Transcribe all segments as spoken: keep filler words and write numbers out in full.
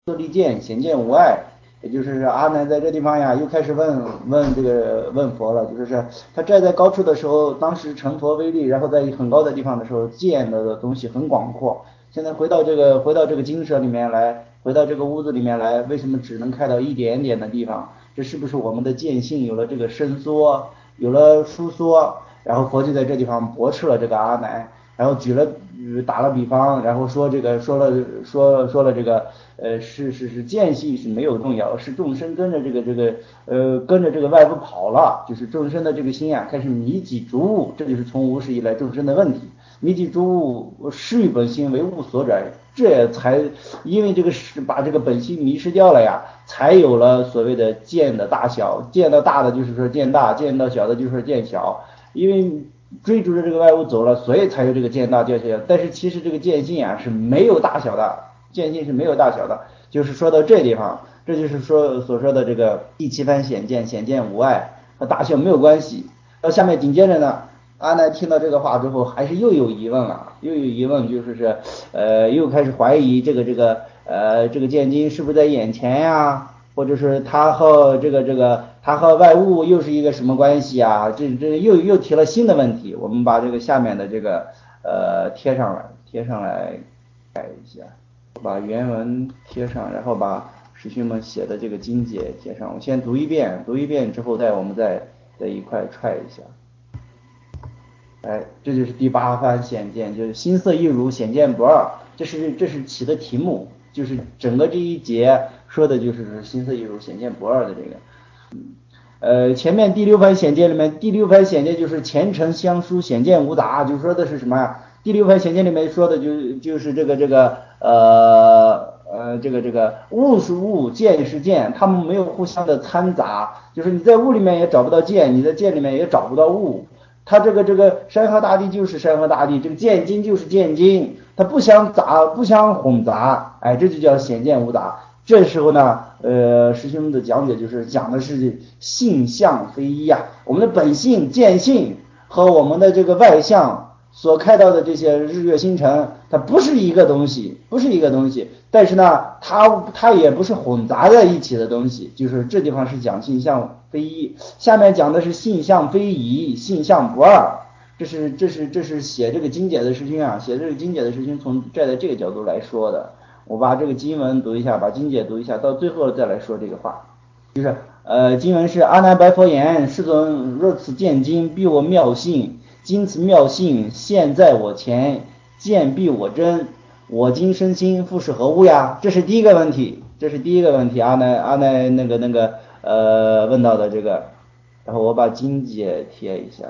色利剑，显见无碍。也就是阿难在这地方呀，又开始问问这个问佛了，就是他站在高处的时候，当时成佛威力，然后在很高的地方的时候，见的东西很广阔。现在回到这个回到这个精舍里面来，回到这个屋子里面来，为什么只能看到一点点的地方？这是不是我们的见性有了这个伸缩，有了收缩？然后佛就在这地方驳斥了这个阿难。然后举了打了比方，然后说这个说了说说了这个呃是是是间隙是没有动摇，是众生跟着这个这个呃跟着这个外部跑了，就是众生的这个心啊开始迷己逐物，这就是从无始以来众生的问题，迷己逐物，失于本心为物所转，这才因为这个是把这个本心迷失掉了呀，才有了所谓的见的大小，见到大的就是说见大，见到小的就是说见小，因为追逐着这个外物走了，所以才有这个见大见小。但是其实这个见性啊是没有大小的，见性是没有大小的。就是说到这地方，这就是说所说的这个第七番显见，显见无碍，和大小没有关系。到下面紧接着呢，阿难听到这个话之后，还是又有疑问了，又有疑问，就是是呃又开始怀疑这个这个呃这个见经是不是在眼前呀？或者是他和这个这个他和外物又是一个什么关系啊？这这又又提了新的问题。我们把这个下面的这个呃贴上来，贴上来改一下，把原文贴上，然后把师兄们写的这个经解贴上。我先读一遍，读一遍之后再我们再再一块踹一下。哎，这就是第八番显见，就是心色一如，显见不二。这是这是起的题目。就是整个这一节说的就是心色一如，显见不二的这个，呃，前面第六番显见里面，第六番显见就是前尘相疏，显见无杂，就说的是什么呀？第六番显见里面说的就就是这个这个呃呃这个这个物是物，见是见，他们没有互相的掺杂，就是你在物里面也找不到见，你在见里面也找不到物。它这个这个山河大地就是山河大地，这个见经就是见经，它不相杂，不相混杂，哎，这就叫显见无杂。这时候呢，呃，师兄的讲解就是讲的是性相非一呀，我们的本性见性和我们的这个外相所看到的这些日月星辰，它不是一个东西，不是一个东西。但是呢，它它也不是混杂在一起的东西，就是这地方是讲性相非一，下面讲的是性相非一，性相不二。这是这是这是写这个经解的师兄啊，写这个经解的师兄从站在这个角度来说的。我把这个经文读一下，把经解读一下，到最后再来说这个话。就是呃，经文是阿难白佛言：世尊若此见经，必我妙性，今此妙性现在我前，见必我真。我今身心复是何物呀？这是第一个问题，这是第一个问题。阿难阿难那个那个呃问到的这个，然后我把经解贴一下。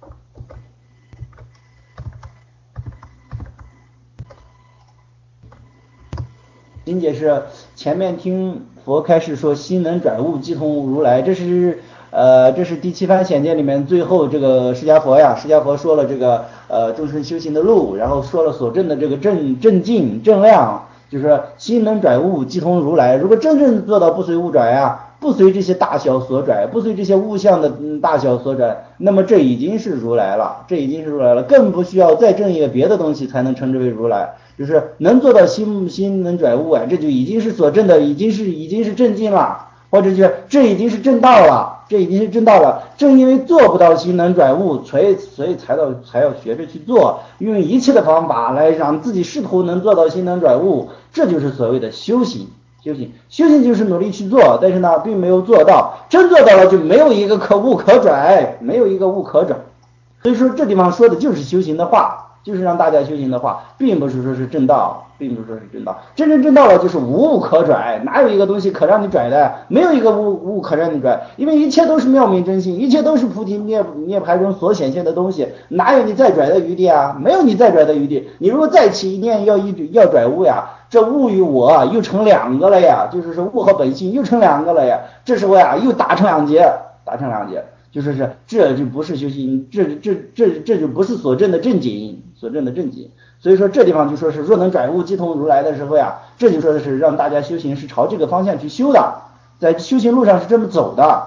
经解是前面听佛开示说心能转物，即同如来，这是呃这是第七番显见里面最后这个释迦佛呀，释迦佛说了这个呃众生修行的路，然后说了所证的这个正正境正量，就是说心能转物，即同如来。如果真正做到不随物转呀，不随这些大小所转，不随这些物象的大小所转，那么这已经是如来了，这已经是如来了，更不需要再证一个别的东西才能称之为如来。就是能做到心心能转物啊，这就已经是所证的，已经是已经是正境了，或者就是这已经是正道了，这已经是正道了。正因为做不到心能转物，所以所以才到才要学着去做，用一切的方法来让自己试图能做到心能转物，这就是所谓的修行。修行修行就是努力去做，但是呢并没有做到，真做到了就没有一个可物可转，没有一个物可转。所以说这地方说的就是修行的话，就是让大家修行的话，并不是说是正道，并不是说是正道。真正正道了就是无物可转，哪有一个东西可让你转的？没有一个物物可让你转，因为一切都是妙明真心，一切都是菩提涅涅槃中所显现的东西，哪有你再转的余地啊？没有你再转的余地。你如果再起一念要一要转物呀，这物与我又成两个了呀，就是说物和本性又成两个了呀，这时候呀又打成两截，打成两截。就是是，这就不是修行，这这这这就不是所证的正经，所证的正经。所以说这地方就说是若能转物即同如来的时候呀，这就说的是让大家修行是朝这个方向去修的，在修行路上是这么走的。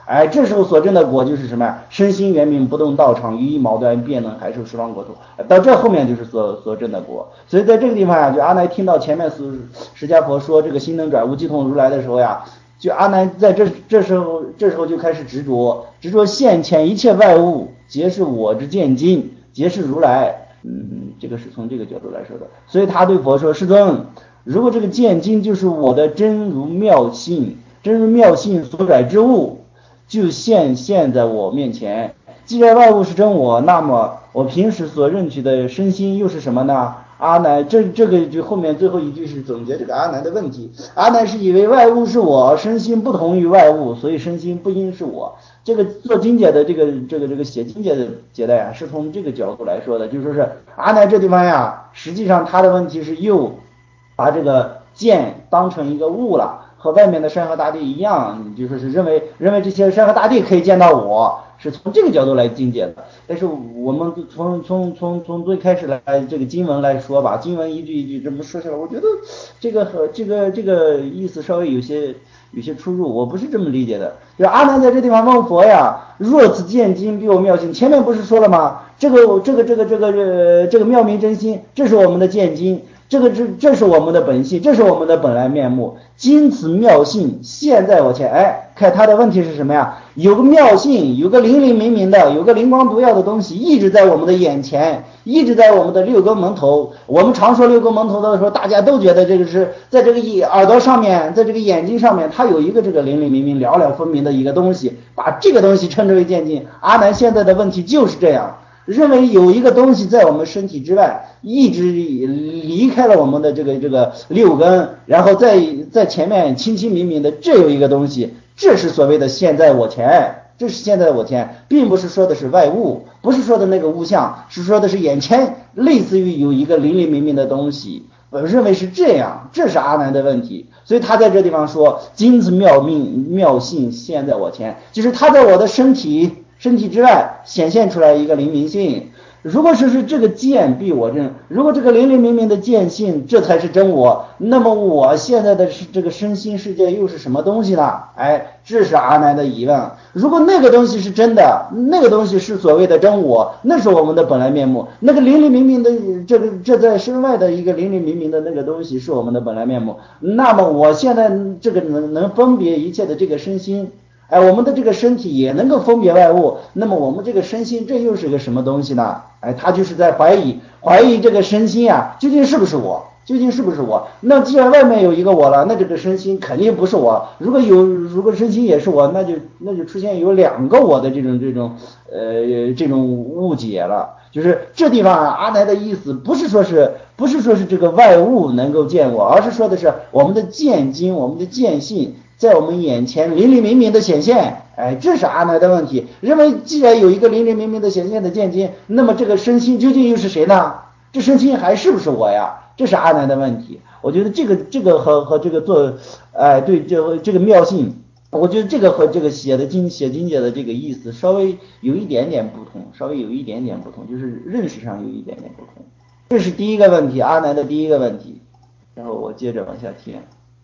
哎，这时候所证的果就是什么呀？身心圆明不动道场，于一毛端便能还受十方国土。到这后面就是所所证的果。所以在这个地方呀，就阿难听到前面释释迦佛说这个心能转无记痛如来的时候呀，就阿难在这这时候这时候就开始执着，执着现前一切外物皆是我之见经，皆是如来。嗯，这个是从这个角度来说的。所以他对佛说：世尊，如果这个见经就是我的真如妙性，真如妙性所载之物，就现现在我面前。既然外物是真我，那么我平时所认取的身心又是什么呢？阿难，这这个就后面最后一句是总结这个阿难的问题。阿难是以为外物是我，身心不同于外物，所以身心不应是我。这个做经解的这个这个这个写经解的解的呀，是从这个角度来说的，就说是阿难这地方呀，实际上他的问题是又把这个见当成一个物了。和外面的山河大地一样，就说是认为认为这些山河大地可以见到我，是从这个角度来境界的。但是我们从从从从最开始来这个经文来说吧，经文一句一句这么说下来，我觉得这个和这个这个意思稍微有些有些出入，我不是这么理解的。就阿难在这地方问佛呀，若此见经必有妙性，前面不是说了吗？这个这个这个这个这这个妙明真心，这是我们的见经。这个这这是我们的本性，这是我们的本来面目。今此妙性现在我前，哎，看他的问题是什么呀？有个妙性，有个灵灵明明的，有个灵光独耀的东西，一直在我们的眼前，一直在我们的六根门头。我们常说六根门头的时候，大家都觉得这个是在这个耳朵上面，在这个眼睛上面，它有一个这个灵灵明明、了了分明的一个东西，把这个东西称之为见经。阿难现在的问题就是这样。认为有一个东西在我们身体之外，一直离开了我们的这个这个六根，然后在在前面清清明明的，这有一个东西，这是所谓的现在我前，这是现在我前，并不是说的是外物，不是说的那个物象，是说的是眼前类似于有一个灵灵明明的东西。我认为是这样，这是阿难的问题。所以他在这地方说今此妙命妙性现在我前，就是他在我的身体身体之外显现出来一个灵明性。如果说是这个见必我证，如果这个灵灵明明的见性这才是真我，那么我现在的这个身心世界又是什么东西呢？哎，这是阿难的疑问。如果那个东西是真的，那个东西是所谓的真我，那是我们的本来面目，那个灵灵明明的这个这在身外的一个灵灵明明的那个东西是我们的本来面目，那么我现在这个能能分别一切的这个身心，哎，我们的这个身体也能够分别外物，那么我们这个身心这又是个什么东西呢？哎，他就是在怀疑怀疑这个身心啊，究竟是不是我？究竟是不是我？那既然外面有一个我了，那这个身心肯定不是我。如果有，如果身心也是我，那就那就出现有两个我的这种这种呃这种误解了。就是这地方啊，阿难的意思不是说是不是说是这个外物能够见我，而是说的是我们的见经，我们的见性在我们眼前灵灵明明的显现。哎，这是阿难的问题，认为既然有一个灵灵明明的显现的见经，那么这个身心究竟又是谁呢？这身心还是不是我呀？这是阿难的问题。我觉得这个这个和和这个做，哎，对，这这个妙性，我觉得这个和这个写的经写经解的这个意思稍微有一点点不同，稍微有一点点不同，就是认识上有一点点不同。这是第一个问题，阿难的第一个问题。然后我接着往下听。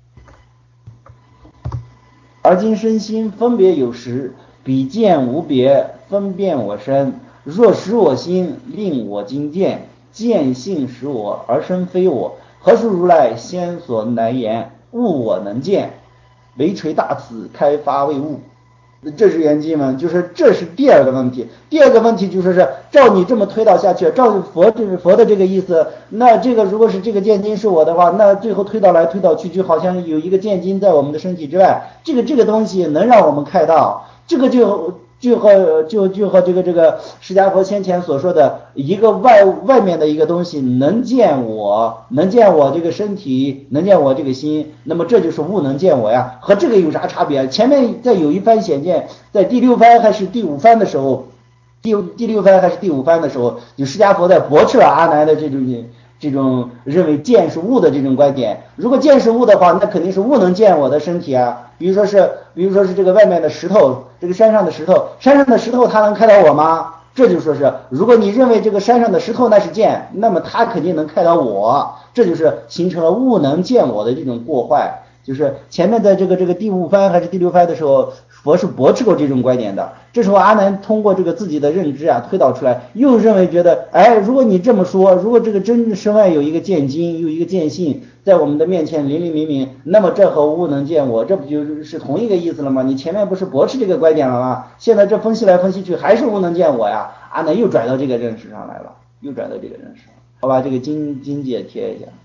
而今身心分别有时，比见无别，分辨我身。若使我心，令我今见，见性使我，而身非我。何处如来先所难言？物我能见，唯垂大慈，开发为物。这是原经文，就是这是第二个问题。第二个问题就是是照你这么推导下去，照佛这是佛的这个意思，那这个如果是这个见经是我的话，那最后推导来推导去，就好像有一个见经在我们的身体之外，这个这个东西能让我们看到，这个就就和就就和这个这个释迦佛先前所说的一个外外面的一个东西能见我，能见我这个身体，能见我这个心，那么这就是物能见我呀，和这个有啥差别？前面在有一番显见，在第六番还是第五番的时候，第第六番还是第五番的时候，就释迦佛在驳斥了阿难的这种这种认为见是物的这种观点。如果见是物的话，那肯定是物能见我的身体啊。比如说是，比如说是这个外面的石头，这个山上的石头，山上的石头它能看到我吗？这就说是，如果你认为这个山上的石头那是见，那么它肯定能看到我，这就是形成了物能见我的这种过坏。 就是前面在这个这个第五番还是第六番的时候，佛是驳斥过这种观点的。这时候阿难通过这个自己的认知啊推导出来，又认为觉得，哎，如果你这么说，如果这个真身外有一个见经，有一个见性在我们的面前淋漓明明，那么这和无能见我，这不就是同一个意思了吗？你前面不是驳斥这个观点了吗？现在这分析来分析去还是无能见我呀。阿难又转到这个认识上来了，又转到这个认识上。好吧，这个经经解贴一下。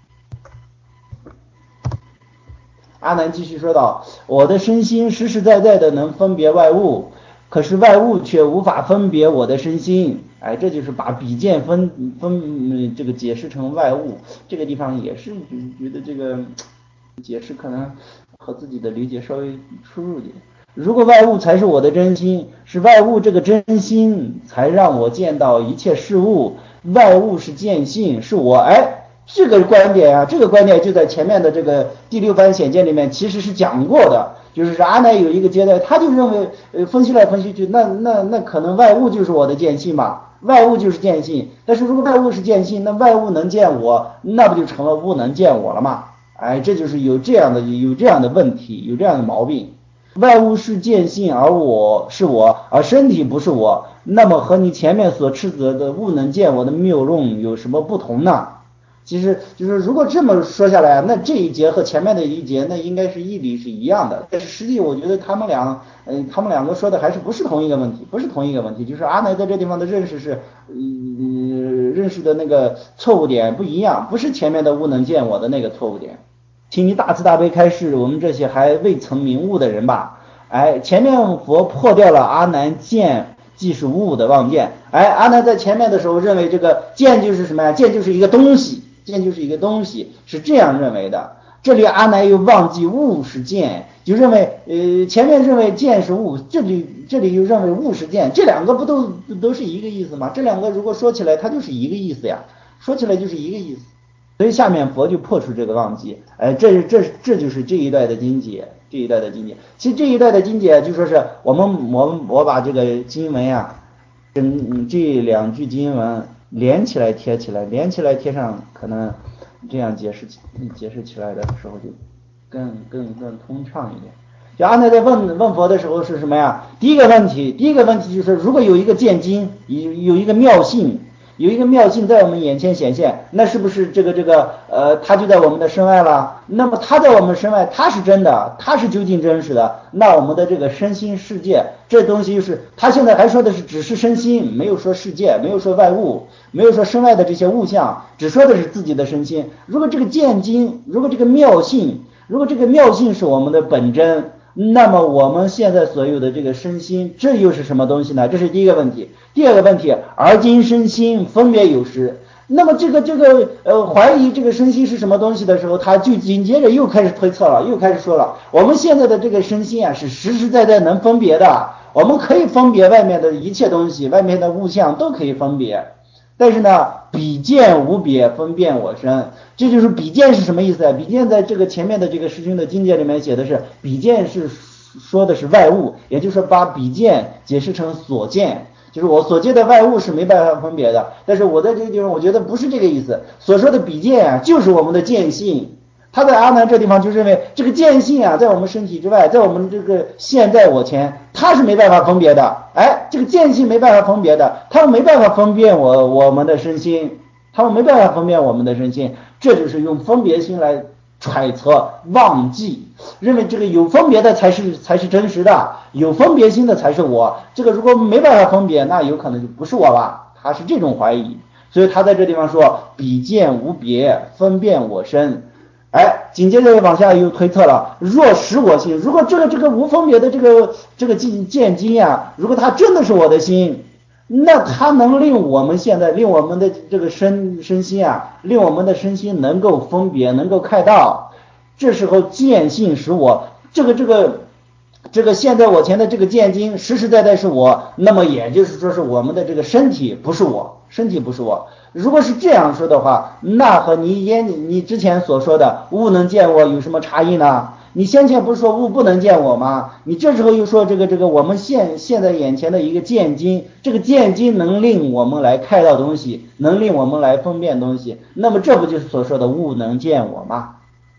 阿难继续说道：我的身心实实在在的能分别外物，可是外物却无法分别我的身心。哎，这就是把比见分分这个解释成外物，这个地方也是觉得这个解释可能和自己的理解稍微出入点。如果外物才是我的真心，是外物这个真心才让我见到一切事物，外物是见性，是我。哎，这个观点啊，这个观点就在前面的这个第六番显见里面其实是讲过的，就是阿难有一个阶段，他就认为，呃，分析来分析去，那那那可能外物就是我的见性嘛，外物就是见性。但是如果外物是见性，那外物能见我，那不就成了物能见我了吗？哎，这就是有这样的有这样的问题，有这样的毛病。外物是见性，而我是我，而身体不是我，那么和你前面所斥责的物能见我的谬论有什么不同呢？其实就是如果这么说下来，那这一节和前面的一节那应该是义理是一样的，但是实际我觉得他们俩嗯、呃，他们两个说的还是不是同一个问题，不是同一个问题，就是阿难在这地方的认识是嗯认识的那个错误点不一样，不是前面的物能见我的那个错误点。请你大慈大悲开示我们这些还未曾明悟的人吧。哎，前面佛破掉了阿难见即是物的妄见。哎，阿难在前面的时候认为这个见就是什么呀？见就是一个东西，见就是一个东西，是这样认为的。这里阿难又忘记物是见，就认为呃前面认为见是物，这里这里又认为物是见，这两个不都都是一个意思吗？这两个如果说起来它就是一个意思呀，说起来就是一个意思。所以下面佛就破除这个忘记，哎，这这这就是这一代的经解，这一代的经解。其实这一代的经解就说是我们我我把这个经文呀，跟这两句经文连起来贴起来，连起来贴上，可能这样解释解释起来的时候就更更更通畅一点。就阿难在问问佛的时候是什么呀？第一个问题，第一个问题就是如果有一个见经，有有一个妙性。有一个妙性在我们眼前显现，那是不是这个这个呃，它就在我们的身外了？那么它在我们身外，它是真的，它是究竟真实的。那我们的这个身心世界，这东西就是他现在还说的是只是身心，没有说世界，没有说外物，没有说身外的这些物象，只说的是自己的身心。如果这个见经，如果这个妙性，如果这个妙性是我们的本真，那么我们现在所有的这个身心，这又是什么东西呢？这是第一个问题。第二个问题，而今身心分别有时，那么这个这个呃怀疑这个身心是什么东西的时候，他就紧接着又开始推测了，又开始说了，我们现在的这个身心啊是实实在在能分别的，我们可以分别外面的一切东西，外面的物象都可以分别。但是呢，比见无别，分辨我身，这就是比见是什么意思啊？比见在这个前面的这个师兄的经解里面写的是，比见是说的是外物，也就是说把比见解释成所见，就是我所见的外物是没办法分别的。但是我在这个地方，我觉得不是这个意思，所说的比见啊，就是我们的见性。他在阿难这地方就认为这个见性啊，在我们身体之外，在我们这个现在我前，他是没办法分别的。哎，这个见性没办法分别的，他们没办法分辨我我们的身心，他们没办法分辨我们的身心，这就是用分别心来揣测忘记，认为这个有分别的才是才是真实的，有分别心的才是我。这个如果没办法分别，那有可能就不是我了。他是这种怀疑，所以他在这地方说比见无别，分辨我身。哎，紧接着往下又推测了，若实我心，如果这个这个无分别的这个这个见经呀，如果它真的是我的心，那它能令我们现在令我们的这个身身心啊，令我们的身心能够分别，能够开道。这时候见性使我这个这个这个现在我前的这个见经实实在在是我，那么也就是说是我们的这个身体不是我，身体不是我。如果是这样说的话，那和你眼你之前所说的物能见我有什么差异呢？你先前不是说物不能见我吗？你这时候又说这个这个我们现现在眼前的一个见经，这个见经能令我们来看到东西，能令我们来分辨东西，那么这不就是所说的物能见我吗？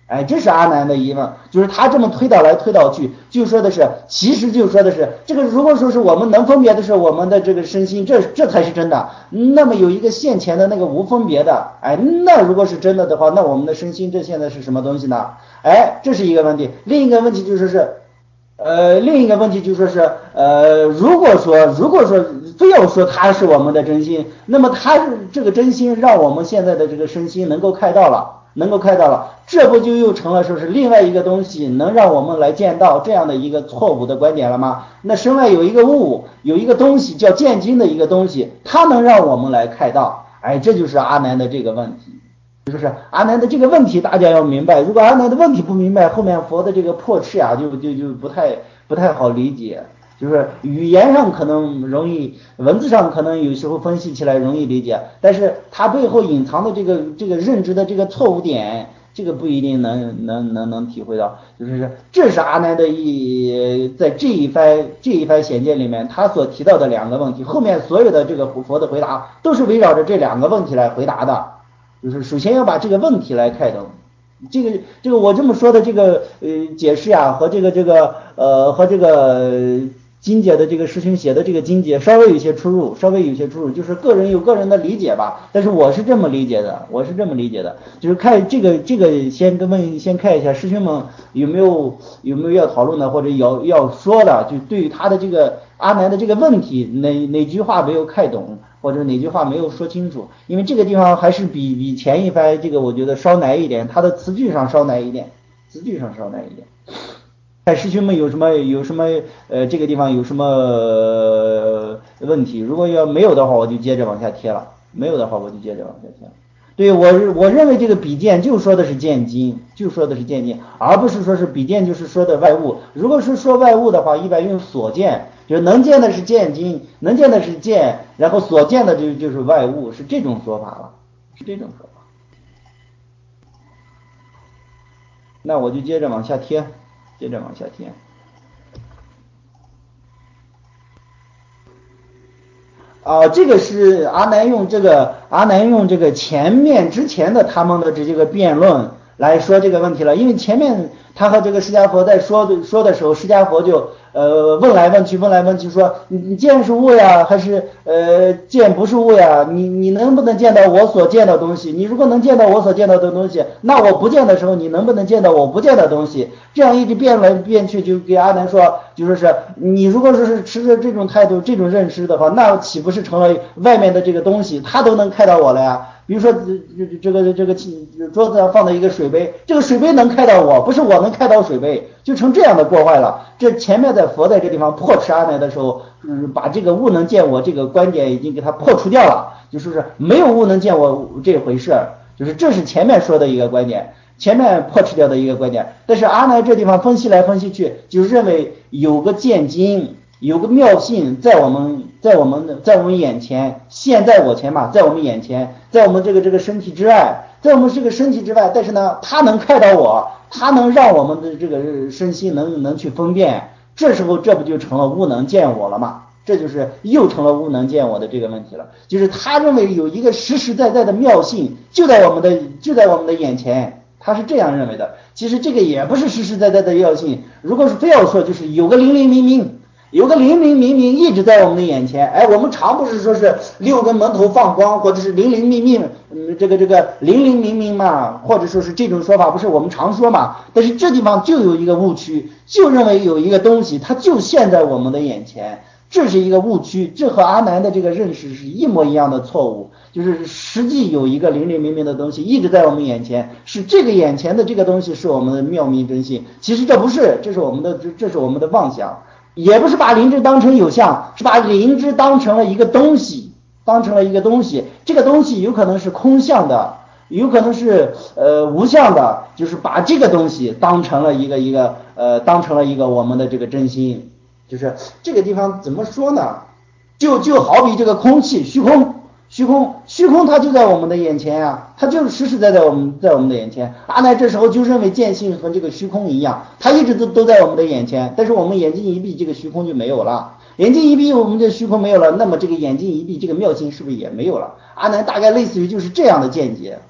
哎，这是阿难的疑问，就是他这么推导来推导去，就说的是，其实就说的是，这个如果说是我们能分别的是我们的这个身心，这这才是真的。那么有一个现前的那个无分别的，哎，那如果是真的的话，那我们的身心这现在是什么东西呢？哎，这是一个问题。另一个问题就是是，呃，另一个问题就说是，呃，如果说如果说非要说它是我们的真心，那么它是这个真心让我们现在的这个身心能够开到了。能够开到了，这不就又成了说是另外一个东西能让我们来见到这样的一个错误的观点了吗？那身外有一个物，有一个东西叫见经的一个东西，它能让我们来开到，哎，这就是阿难的这个问题，就是阿难的这个问题大家要明白，如果阿难的问题不明白，后面佛的这个破斥啊就就就不太不太好理解。就是语言上可能容易，文字上可能有时候分析起来容易理解，但是它背后隐藏的这个这个认知的这个错误点，这个不一定能能能能体会到。就是这是阿难的一在这一番这一番显见里面他所提到的两个问题，后面所有的这个佛的回答都是围绕着这两个问题来回答的。就是首先要把这个问题来开灯。这个这个我这么说的这个呃解释啊，和这个这个呃和这个经解的这个师兄写的这个经解稍微有些出入，稍微有些出入，就是个人有个人的理解吧。但是我是这么理解的，我是这么理解的，就是看这个这个先跟问先看一下师兄们有没有有没有要讨论的或者要要说的，就对于他的这个阿难的这个问题哪哪句话没有看懂，或者哪句话没有说清楚，因为这个地方还是比比前一番这个我觉得稍难一点，它的词句上稍难一点，词句上稍难一点。看师兄们有什么有什么呃这个地方有什么、呃、问题，如果要没有的话我就接着往下贴了，没有的话我就接着往下贴了。对，我我认为这个比见就说的是见经，就说的是见经，而不是说是比见就是说的外物。如果是说外物的话，一般用所见，就是能见的是见经，能见的是见，然后所见的就就是外物，是这种说法了，是这种说法。那我就接着往下贴。接着往下贴啊，这个是阿难用这个阿难用这个前面之前的他们的这个辩论来说这个问题了，因为前面他和这个释迦佛在说的说的时候，释迦佛就呃问来问去问来问去说你你见是物呀还是呃见不是物呀，你你能不能见到我所见的东西，你如果能见到我所见到的东西，那我不见的时候你能不能见到我不见的东西，这样一直变来变去，就给阿难说就说是你如果说是持着这种态度这种认识的话，那岂不是成了外面的这个东西他都能看到我了呀，比如说这个这个桌子上放的一个水杯，这个水杯能看到我，不是我能看到水杯，就成这样的过坏了。这前面在佛在这地方破斥阿难的时候，嗯，把这个物能见我这个观点已经给他破除掉了，就是说没有物能见我这回事，就是这是前面说的一个观点，前面破斥掉的一个观点。但是阿难这地方分析来分析去，就认为有个见经，有个妙性在我们在我们在我们眼前，现在我前嘛，在我们眼前，在我们这个这个身体之外，在我们这个身体之外，但是呢，它能看到我，它能让我们的这个身心能能去分辨，这时候这不就成了无能见我了吗？这就是又成了无能见我的这个问题了。就是他认为有一个实实在在的妙性就在我们的就在我们的眼前，他是这样认为的。其实这个也不是实实在在的妙性，如果是非要说，就是有个灵灵明明。有个灵灵明明一直在我们的眼前，哎，我们常不是说是六根门头放光，或者是灵灵明明，嗯，这个这个灵灵明明嘛，或者说是这种说法，不是我们常说嘛？但是这地方就有一个误区，就认为有一个东西，它就现在我们的眼前，这是一个误区，这和阿难的这个认识是一模一样的错误。就是实际有一个灵灵明明的东西一直在我们眼前，是这个眼前的这个东西是我们的妙明真心，其实这不是，这是我们的这这是我们的妄想。也不是把灵芝当成有相，是把灵芝当成了一个东西，当成了一个东西。这个东西有可能是空相的，有可能是呃无相的，就是把这个东西当成了一个一个呃当成了一个我们的这个真心。就是这个地方怎么说呢？就就好比这个空气虚空。虚空，虚空它就在我们的眼前啊，它就是实实在在我们在我们的眼前。阿难这时候就认为见性和这个虚空一样，它一直都都在我们的眼前，但是我们眼睛一闭，这个虚空就没有了。眼睛一闭，我们这虚空没有了，那么这个眼睛一闭，这个妙性是不是也没有了？阿难大概类似于就是这样的见解，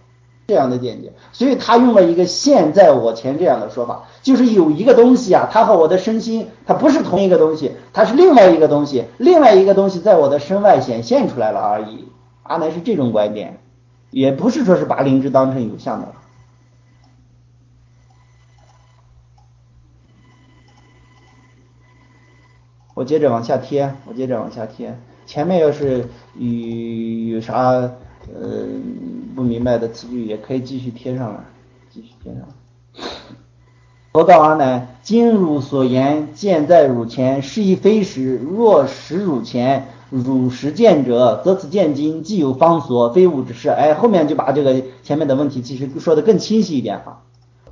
这样的见解，所以他用了一个现在我前这样的说法，就是有一个东西啊，它和我的身心它不是同一个东西，它是另外一个东西，另外一个东西在我的身外显现出来了而已。阿难是这种观点，也不是说是把灵知当成有相的了。我接着往下贴，我接着往下贴，前面要是有有啥呃不明白的词句，也可以继续贴上来，继续贴上来。佛告阿难：今汝所言，见在汝前，是亦非实。若实汝前，汝实见者，则此见经既有方所，非物之事。哎，后面就把这个前面的问题其实说的更清晰一点啊。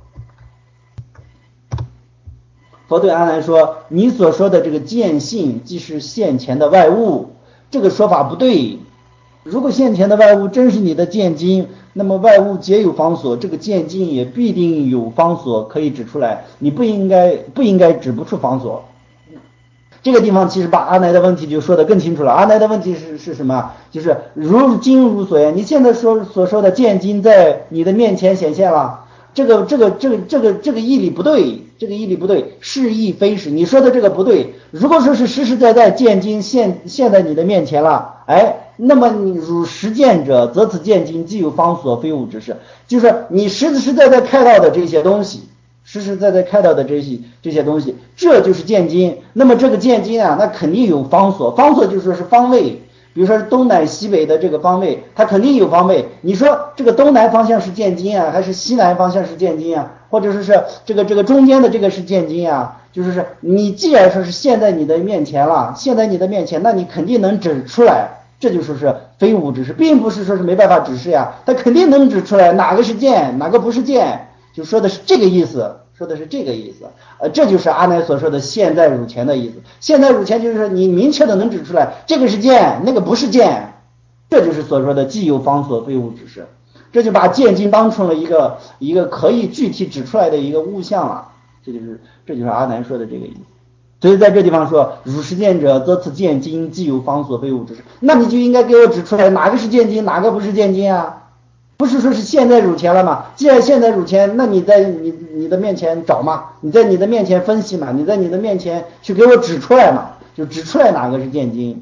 佛对阿难说：你所说的这个见性，即是现前的外物，这个说法不对。如果现前的外物真是你的见经，那么外物皆有方所，这个见经也必定有方所可以指出来，你不应该不应该指不出方所。这个地方其实把阿难的问题就说得更清楚了。阿难的问题是是什么？就是如今如所言，你现在说所说的见经在你的面前显现了，这个这个这个这个这个义理不对，这个义理不对，是亦非实。你说的这个不对。如果说是实实在在见经现现在你的面前了，哎，那么你如实见者，则此见经既有方所，非物之事。就是你实实在在看到的这些东西，实实在在看到的这些这些东西，这就是见经。那么这个见经啊，那肯定有方所，方所就说是方位。比如说东南西北的这个方位，它肯定有方位。你说这个东南方向是见经啊，还是西南方向是见经啊？或者说是这个这个中间的这个是见经啊？就是是你既然说是现在你的面前了，现在你的面前，那你肯定能指出来。这就说是非物之事，并不是说是没办法指示呀，他肯定能指出来哪个是见，哪个不是见，就说的是这个意思。说的是这个意思，呃，这就是阿难所说的现在汝前的意思。现在汝前就是说你明确的能指出来，这个是见，那个不是见，这就是所说的既有方所，非物之事。这就把见经当成了一个一个可以具体指出来的一个物象了。这就是这就是阿难说的这个意思。所以在这地方说，汝实见者，则此见经既有方所，非物之事。那你就应该给我指出来哪个是见经，哪个不是见经啊？不是说是现在汝前了吗？既然现在汝前，那你在你你的面前找嘛，你在你的面前分析嘛，你在你的面前去给我指出来嘛，就指出来哪个是见经。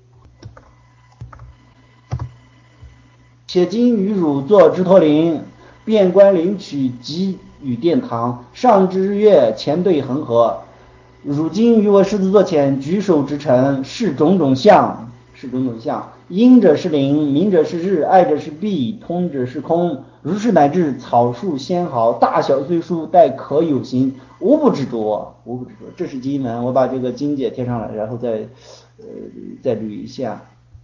且今与汝作支陀林，遍观灵曲及与殿堂，上之日月，前对恒河。汝今与我狮子座前，举手之诚，是种种相，是种种相。阴者是灵，明者是日，爱者是弊，通者是空。如是乃至草树纤毫，大小虽殊，待可有形，无不执着，无不执着。这是经文，我把这个经解贴上来，然后再呃再捋一下。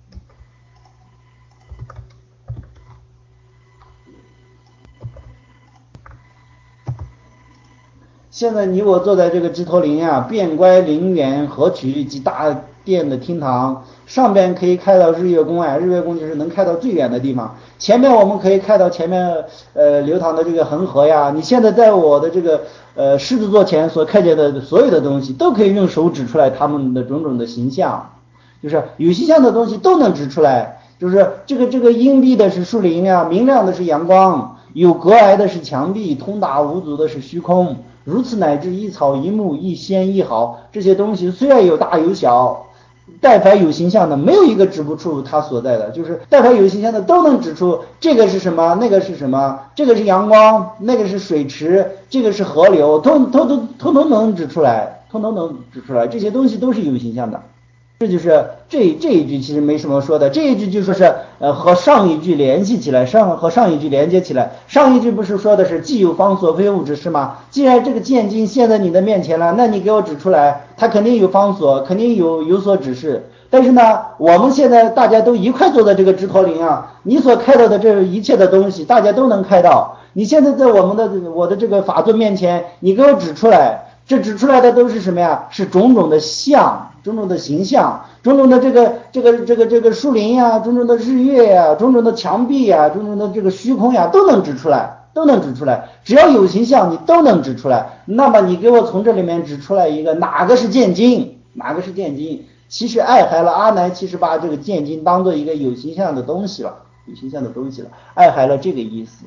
现在你我坐在这个支陀林啊，遍观陵园河曲及大殿的厅堂，上边可以看到日月宫啊，日月宫就是能看到最远的地方。前面我们可以看到前面呃流淌的这个恒河呀。你现在在我的这个呃狮子座前所看见的所有的东西，都可以用手指出来他们的种种的形象，就是有形象的东西都能指出来。就是这个这个阴蔽的是树林啊，明亮的是阳光，有隔癌的是墙壁，通达无阻的是虚空。如此乃至一草一木一仙一毫，这些东西虽然有大有小，但凡有形象的，没有一个指不出它所在的，就是但凡有形象的都能指出这个是什么，那个是什么，这个是阳光，那个是水池，这个是河流，通通通通通能指出来，通通能指出来，这些东西都是有形象的。这就是这这一句其实没什么说的，这一句就说是呃和上一句联系起来，上和上一句连接起来。上一句不是说的是既有方所，非物之事吗？既然这个见经现在你的面前了，那你给我指出来，它肯定有方所，肯定有有所指示。但是呢，我们现在大家都一块坐在这个支陀林啊，你所看到的这一切的东西，大家都能看到。你现在在我们的我的这个法座面前，你给我指出来。这指出来的都是什么呀？是种种的相，种种的形象，种种的这个这个这个这个树林呀，种种的日月呀，种种的墙壁呀，种种的这个虚空呀，都能指出来，都能指出来。只要有形象，你都能指出来。那么你给我从这里面指出来一个哪个是见经，哪个是见经？其实爱孩了阿难，其实把这个见经当做一个有形象的东西了，有形象的东西了，爱孩了这个意思。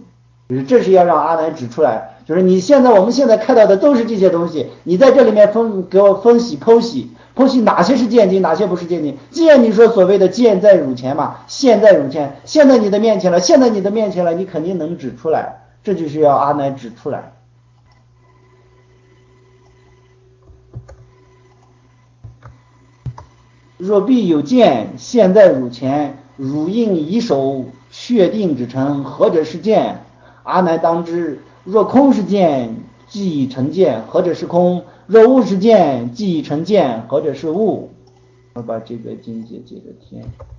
就是这是要让阿难指出来，就是你现在我们现在看到的都是这些东西，你在这里面分给我分析剖析剖析哪些是见经，哪些不是见经。既然你说所谓的见在汝前嘛，现在汝前，现在你的面前了，现在你的面前了，你肯定能指出来，这就是要阿难指出来。若必有见，现在汝前，汝应以手确定指成，何者是见？阿难当知，若空是见，即已成见，何者是空？若物是见，即已成见，何者是物？我把这个经节接着填。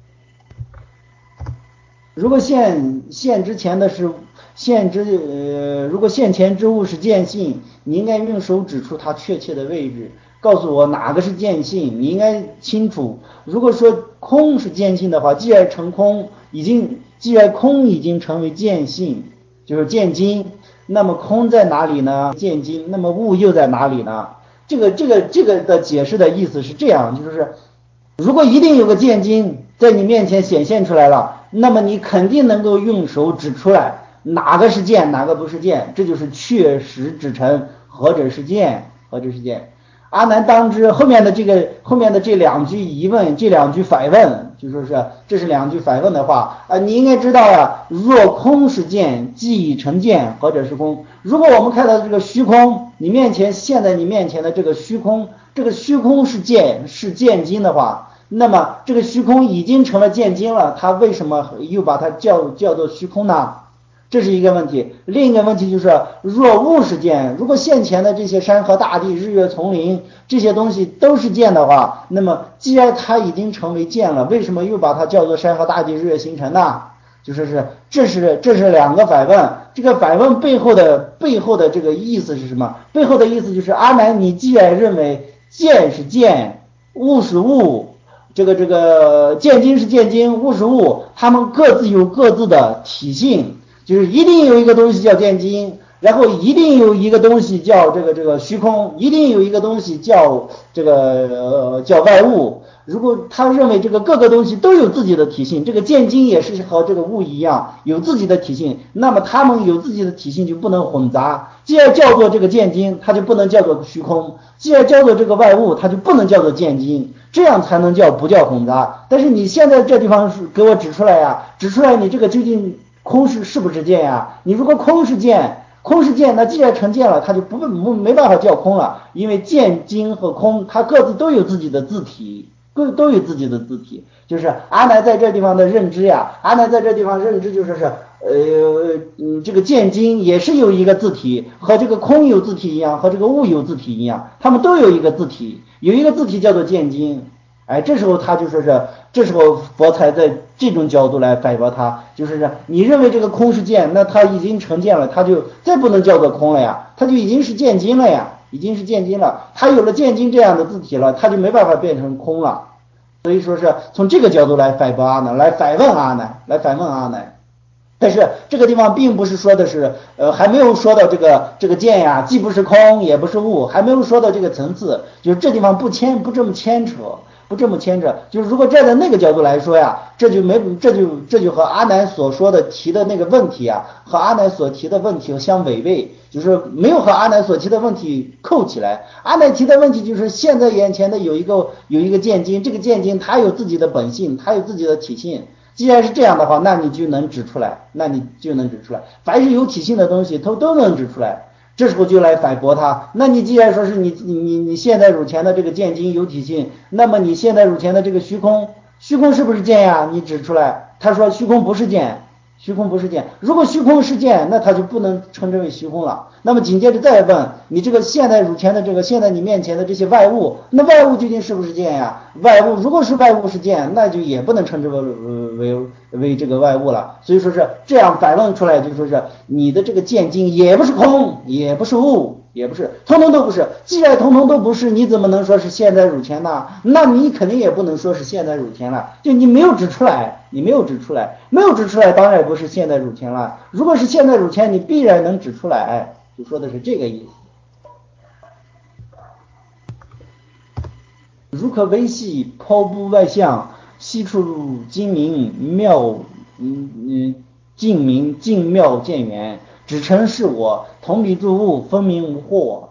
如果现现之前的是现之呃，如果现前之物是见性，你应该用手指出它确切的位置，告诉我哪个是见性，你应该清楚。如果说空是见性的话，既然成空，已经既然空已经成为见性，就是见经，那么空在哪里呢？见经，那么物又在哪里呢？这个这个这个的解释的意思是这样，就是如果一定有个见经在你面前显现出来了，那么你肯定能够用手指出来哪个是见，哪个不是见，这就是确实指成何者是见，何者是见。阿难当知，后面的这个后面的这两句疑问，这两句反问，就说是这是两句反问的话啊，你应该知道呀。若空是见，即已成见，何者是空？如果我们看到这个虚空，你面前现在你面前的这个虚空，这个虚空是见是见经的话，那么这个虚空已经成了见经了，它为什么又把它叫叫做虚空呢？这是一个问题。另一个问题就是，若物是见，如果现前的这些山河大地、日月丛林这些东西都是见的话，那么既然它已经成为见了，为什么又把它叫做山河大地、日月星辰呢？就说是这是这是两个反问。这个反问背后的背后的这个意思是什么？背后的意思就是阿难，你既然认为见是见，物是物，这个这个见经是见经，物是物，它们各自有各自的体性。就是一定有一个东西叫见经，然后一定有一个东西叫这个这个虚空，一定有一个东西叫这个呃叫外物。如果他认为这个各个东西都有自己的体性，这个见经也是和这个物一样有自己的体性，那么他们有自己的体性就不能混杂。既然叫做这个见经，它就不能叫做虚空；既然叫做这个外物，它就不能叫做见经，这样才能叫不叫混杂。但是你现在这地方是给我指出来呀，指出来你这个究竟空是是不是见呀？你如果空是见，空是见，那既然成见了，它就不没办法叫空了，因为见经和空它各自都有自己的字体，都都有自己的字体。就是阿难在这地方的认知呀，阿难在这地方认知就是是呃嗯这个见经也是有一个字体，和这个空有字体一样，和这个物有字体一样，它们都有一个字体，有一个字体叫做见经。哎，这时候他就说是，这时候佛才在这种角度来反驳他，就是你认为这个空是见，那他已经成见了，他就再不能叫做空了呀，他就已经是见经了呀，已经是见经了，他有了见经这样的字体了，他就没办法变成空了。所以说是从这个角度来反驳阿难，来反问阿难，来反问阿难。但是这个地方并不是说的是，呃，还没有说到这个这个见呀，既不是空也不是物，还没有说到这个层次，就是这地方不牵不这么牵扯。不这么牵着，就是如果站在那个角度来说呀，这就没这就这就和阿难所说的提的那个问题啊，和阿难所提的问题相违背，就是没有和阿难所提的问题扣起来。阿难提的问题就是现在眼前的有一个有一个见经，这个见经它有自己的本性，它有自己的体性。既然是这样的话，那你就能指出来，那你就能指出来，凡是有体性的东西，都都能指出来。这时候就来反驳他，那你既然说是你你你现在汝前的这个见经有体性，那么你现在汝前的这个虚空，虚空是不是见呀？你指出来。他说虚空不是见，虚空不是见。如果虚空是见，那他就不能称之为虚空了。那么紧接着再问你，这个现在汝前的这个现在你面前的这些外物，那外物究竟是不是见呀？外物如果是外物是见，那就也不能称之为为为这个外物了。所以说是这样反问出来，就说是你的这个见经也不是空，也不是物，也不是，通通都不是。既然通通都不是，你怎么能说是现在汝前呢？那你肯定也不能说是现在汝前了，就你没有指出来，你没有指出来，没有指出来，当然也不是现在汝前了。如果是现在汝前，你必然能指出来，就说的是这个意思。如可微细抛布外相，悉处精明妙，嗯嗯，净明净妙见源， 指称是我，同彼诸物，分明无惑。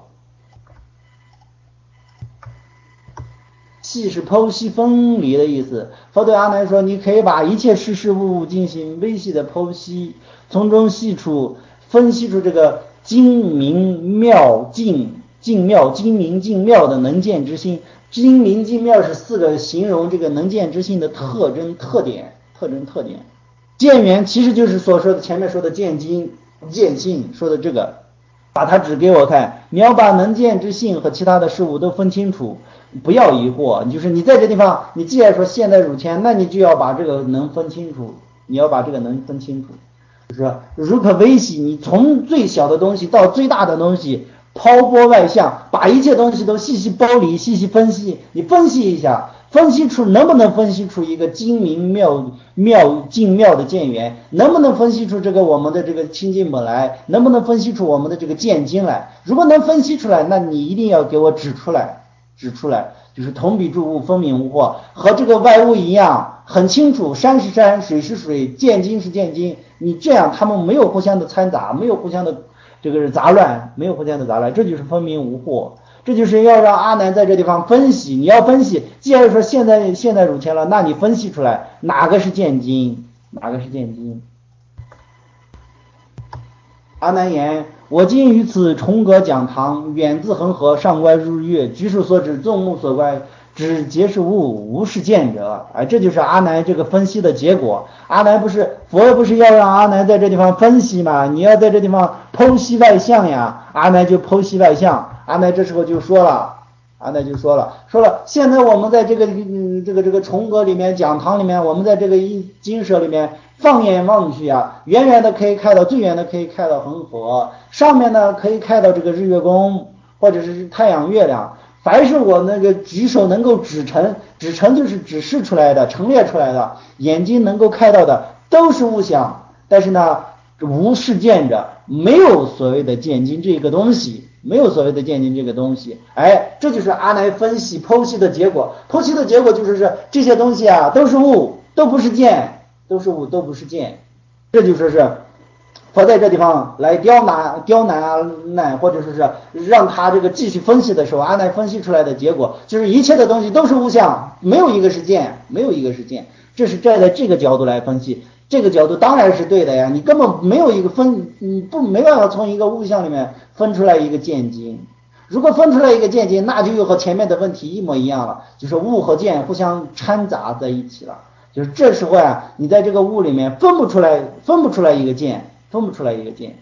细是剖析分离的意思。佛对阿难说，你可以把一切事事物物进行微细的剖析，从中细出分析出这个精明妙净净妙精明净妙的能见之心。精明净妙是四个形容这个能见之心的特征特点特征特点。见缘其实就是所说的前面说的见精见性说的这个，把它指给我看，你要把能见之性和其他的事物都分清楚，不要疑惑。就是你在这地方，你既然说现在如前，那你就要把这个能分清楚，你要把这个能分清楚，就是如可微细，你从最小的东西到最大的东西，抛拨外象，把一切东西都细细剥离，细细分析，你分析一下，分析出能不能分析出一个精明妙妙精妙的见缘，能不能分析出这个我们的这个清净本来，能不能分析出我们的这个见经来。如果能分析出来，那你一定要给我指出来，指出来，就是同彼诸物，分明无惑，和这个外物一样很清楚，山是山，水是水，见经是见经，你这样他们没有互相的掺杂，没有互相的这个是杂乱，没有互相的杂乱，这就是分明无惑。这就是要让阿难在这地方分析，你要分析，既然说现在现在入前了，那你分析出来哪个是见经，哪个是见经。阿难言，我今于此重阁讲堂，远自恒河，上观日月，举手所指，纵目所观，只皆是物，无是见者。哎，这就是阿难这个分析的结果。阿难不是佛不是要让阿难在这地方分析吗？你要在这地方剖析外相呀，阿难就剖析外相。阿难这时候就说了，阿难就说了，说了，现在我们在这个嗯这个这个重阁里面，讲堂里面，我们在这个一经舍里面，放眼望去啊，远远的可以看到，最远的可以看到恒河，上面呢可以看到这个日月宫或者是太阳月亮。凡是我那个举手能够指陈，指陈就是指示出来的，陈列出来的，眼睛能够看到的都是物象，但是呢无是见者，没有所谓的见经这个东西，没有所谓的见经这个东西。哎，这就是阿难分析剖析的结果。剖析的结果就是是这些东西啊都是物，都不是见，都是物，都不是见。这就说是佛在这地方来刁难刁难阿难，或者说是让他这个继续分析的时候，阿难分析出来的结果就是一切的东西都是物象，没有一个是见，没有一个是见。这是站在这个角度来分析，这个角度当然是对的呀，你根本没有一个分，你不没办法从一个物象里面分出来一个见经。如果分出来一个见经，那就又和前面的问题一模一样了，就是物和见互相掺杂在一起了。就是这时候啊，你在这个物里面分不出来，分不出来一个见，分不出来一个见。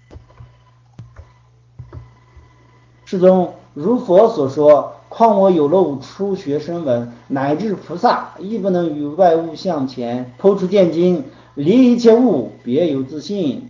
世尊，如佛所说，况我有漏初学声闻，乃至菩萨，亦不能与外物向前，剖出见经，离一切物，别有自性。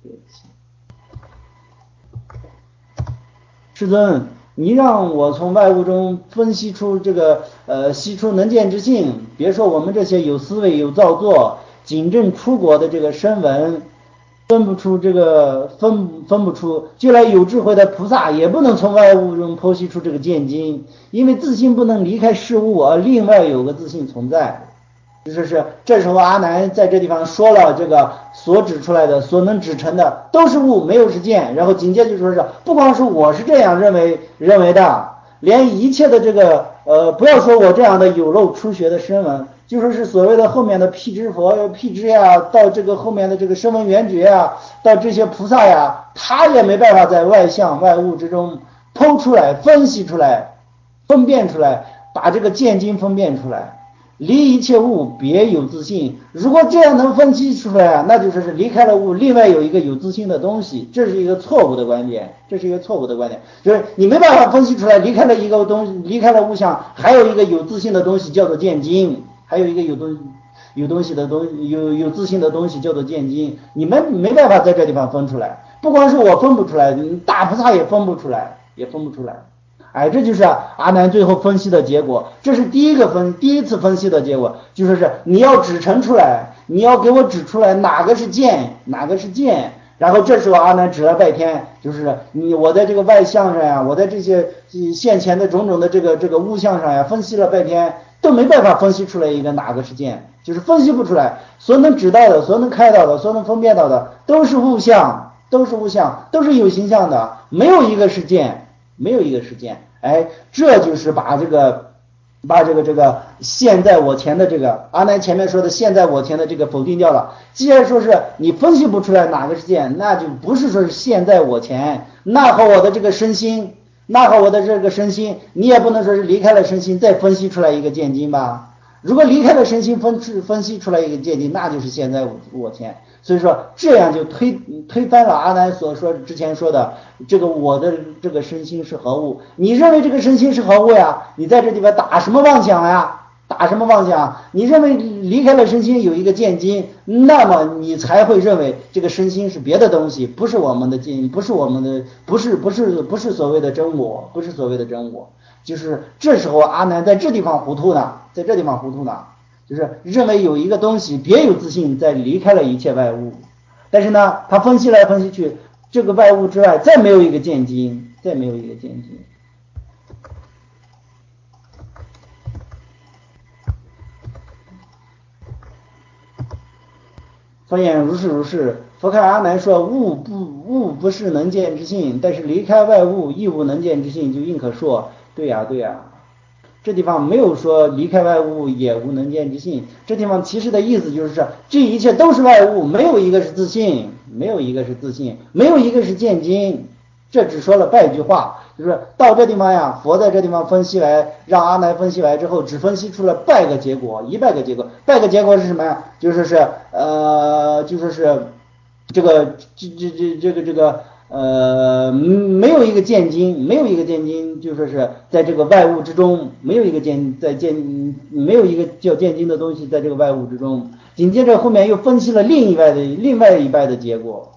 世尊，你让我从外物中分析出这个呃析出能见之性，别说我们这些有思维有造作谨正出国的这个声闻分不出这个分分不出，就来有智慧的菩萨也不能从外物中剖析出这个见经，因为自性不能离开事物，而另外有个自性存在。就是是这时候阿难在这地方说了这个所指出来的所能指成的都是物，没有是见，然后紧接着就说是不光是我是这样认为认为的，连一切的这个呃不要说我这样的有漏初学的声闻，就说是所谓的后面的辟支佛辟支呀，到这个后面的这个声闻缘觉呀，到这些菩萨呀，他也没办法在外相外物之中剖出来分析出来分辨出来，把这个见经分辨出来，离一切物别有自性。如果这样能分析出来啊，那就是离开了物，另外有一个有自性的东西，这是一个错误的观点，这是一个错误的观点，就是你没办法分析出来，离开了一个东西，离开了物象，还有一个有自性的东西叫做见经，还有一个有东有东西的东西有有自性的东西叫做见经，你们没办法在这地方分出来，不光是我分不出来，大菩萨也分不出来，也分不出来。哎，这就是阿难最后分析的结果，这是第一个分第一次分析的结果，就是是你要指陈出来，你要给我指出来哪个是见，哪个是见。然后这时候阿难指了半天，就是你我在这个外相上呀，我在这些现前的种种的这个这个物象上呀，分析了半天都没办法分析出来一个哪个是见，就是分析不出来，所能指到的，所能开到的，所能分辨到的都是物象， 都是物象，都是有形象的，没有一个是见，没有一个是见。哎，这就是把这个把这个这个现在我前的这个阿南前面说的现在我前的这个否定掉了。既然说是你分析不出来哪个是见，那就不是说是现在我前，那和我的这个身心，那和我的这个身心，你也不能说是离开了身心再分析出来一个见经吧。如果离开了身心分分析出来一个见经，那就是现在我前。所以说这样就推推翻了阿南所说之前说的这个我的这个身心是何物。你认为这个身心是何物呀？你在这地方打什么妄想呀？打什么妄想？你认为离开了身心有一个见经，那么你才会认为这个身心是别的东西，不是我们的见，不是我们的，不是不是不是所谓的真我，不是所谓的真我。就是这时候阿南在这地方糊涂呢，在这地方糊涂呢，就是认为有一个东西别有自性在离开了一切外物，但是呢他分析来分析去，这个外物之外再没有一个见经，再没有一个见经。佛言如是如是，佛看阿难说物不物不是能见之性，但是离开外物亦无能见之性，就应可说。对呀、啊、对呀、啊，这地方没有说离开外物也无能见之性，这地方其实的意思就是这一切都是外物，没有一个是自性，没有一个是自性，没有一个是见经。这只说了半句话，就是到这地方呀，佛在这地方分析来，让阿难分析来之后，只分析出了半个结果，一半个结果，半个结果是什么呀？就是是呃，就是是这个这这这这个这个呃，没有一个见经，没有一个见经，就说是在这个外物之中，没有一个见在见，没有一个叫见经的东西在这个外物之中。紧接着后面又分析了另一半的另外一半的结果。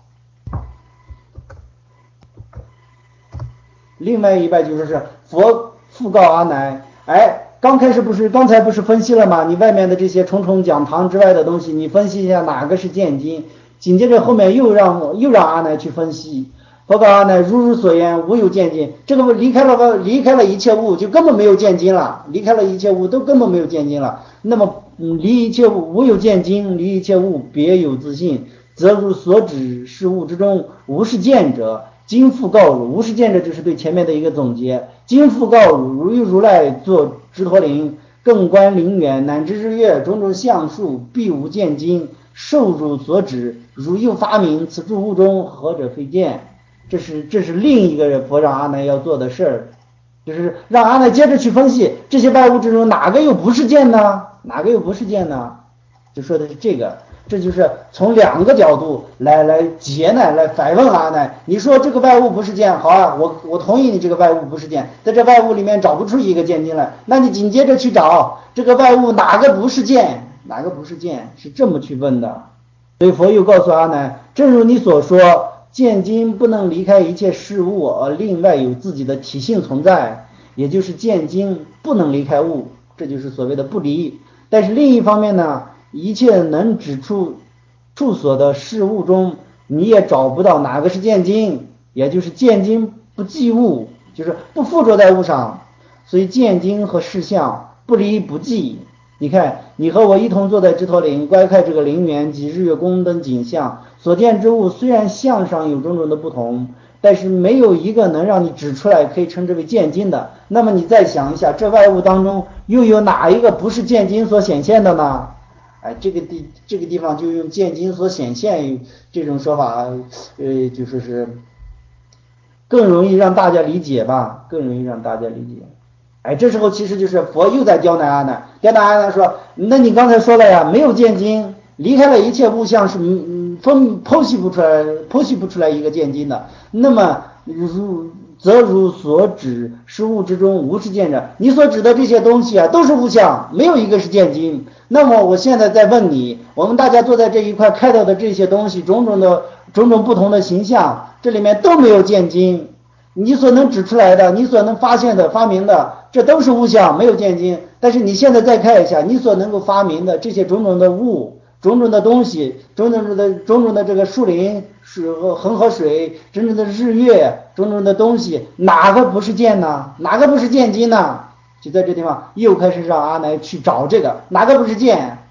另外一半就是佛复告阿难，哎，刚开始不是刚才不是分析了吗？你外面的这些重重讲堂之外的东西，你分析一下哪个是见经？紧接着后面又让又让阿难去分析，佛告阿难，如如所言，无有见经。这个离开了离开了一切物，就根本没有见经了，离开了一切物都根本没有见经了。那么离一切物无有见经，离一切物别有自性，则如所指事物之中无是见者。今复告汝，无是见者就是对前面的一个总结。今复告汝，如于如来作支陀林，更观灵远，乃至日月种种相数，必无见经，受汝所指，汝又发明，此诸物中何者非见？这是这是另一个佛让阿难要做的事儿，就是让阿难接着去分析这些外物之中哪个又不是见呢？哪个又不是见呢？就说的是这个。这就是从两个角度来来诘难来反问阿难，你说这个外物不是见，好啊，我我同意你这个外物不是见，在这外物里面找不出一个见经来，那你紧接着去找这个外物哪个不是见，哪个不是见，是这么去问的。所以佛又告诉阿难，正如你所说，见经不能离开一切事物，而另外有自己的体性存在，也就是见经不能离开物，这就是所谓的不离。但是另一方面呢，一切能指出处所的事物中，你也找不到哪个是见经，也就是见经不记物，就是不附着在物上，所以见经和事相不离不记。你看，你和我一同坐在支陀林，观看这个陵园及日月宫灯景象，所见之物虽然相上有种种的不同，但是没有一个能让你指出来可以称之为见经的。那么你再想一下，这外物当中又有哪一个不是见经所显现的呢？哎，这个地这个地方就用见经所显现这种说法，呃，就说是更容易让大家理解吧，更容易让大家理解。哎，这时候其实就是佛又在刁难阿难，刁难阿难说，那你刚才说了呀，没有见经，离开了一切物象是嗯分剖析不出来，剖析不出来一个见经的。那么如则如所指事物之中无是见者，你所指的这些东西啊，都是物象，没有一个是见经。那么我现在在问你，我们大家坐在这一块看到的这些东西，种种的种种不同的形象，这里面都没有见经。你所能指出来的，你所能发现的、发明的，这都是物象，没有见经。但是你现在再看一下，你所能够发明的这些种种的物、种种的东西、种种的种种的这个树林、水和恒河水、真正的日月、种种的东西，哪个不是见呢？哪个不是见经呢？就在这地方又开始让阿难去找这个哪个不是见。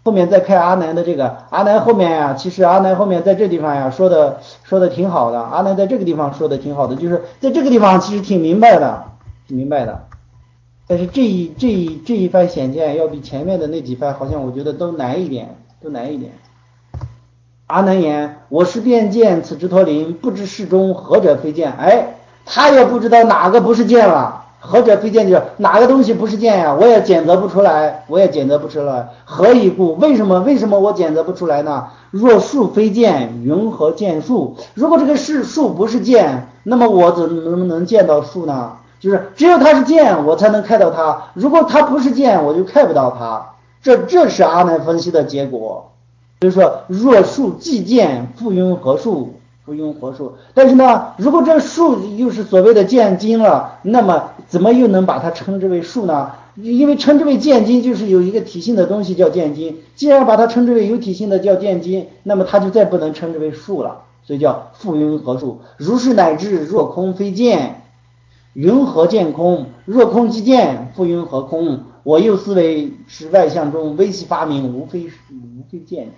后面再看阿难的这个，阿难后面呀，其实阿难后面在这地方呀说的说的挺好的，阿难在这个地方说的挺好的，就是在这个地方其实挺明白的，挺明白的。但是这一这一这一番显见要比前面的那几番好像我觉得都难一点，都难一点。阿难言：我是便见此直陀林，不知世中何者非见。哎，他也不知道哪个不是见了。何者非见，就是哪个东西不是见呀？我也检测不出来，我也检测不出来。何以故？为什么？为什么我检测不出来呢？若树非见，云何见树？如果这个是树不是见，那么我怎么能能见到树呢？就是只有它是见，我才能看到它。如果它不是见，我就看不到它。这这是阿难分析的结果。所以说，若树既见，复云何树？不用活树，但是呢，如果这树又是所谓的见经了，那么怎么又能把它称之为树呢？因为称之为见经就是有一个体性的东西叫见经，既然把它称之为有体性的叫见经，那么它就再不能称之为树了，所以叫复云何树？如是乃至若空非见，云何见空？若空即见，复云何空？我又思为是外相中微细发明，无非无非见。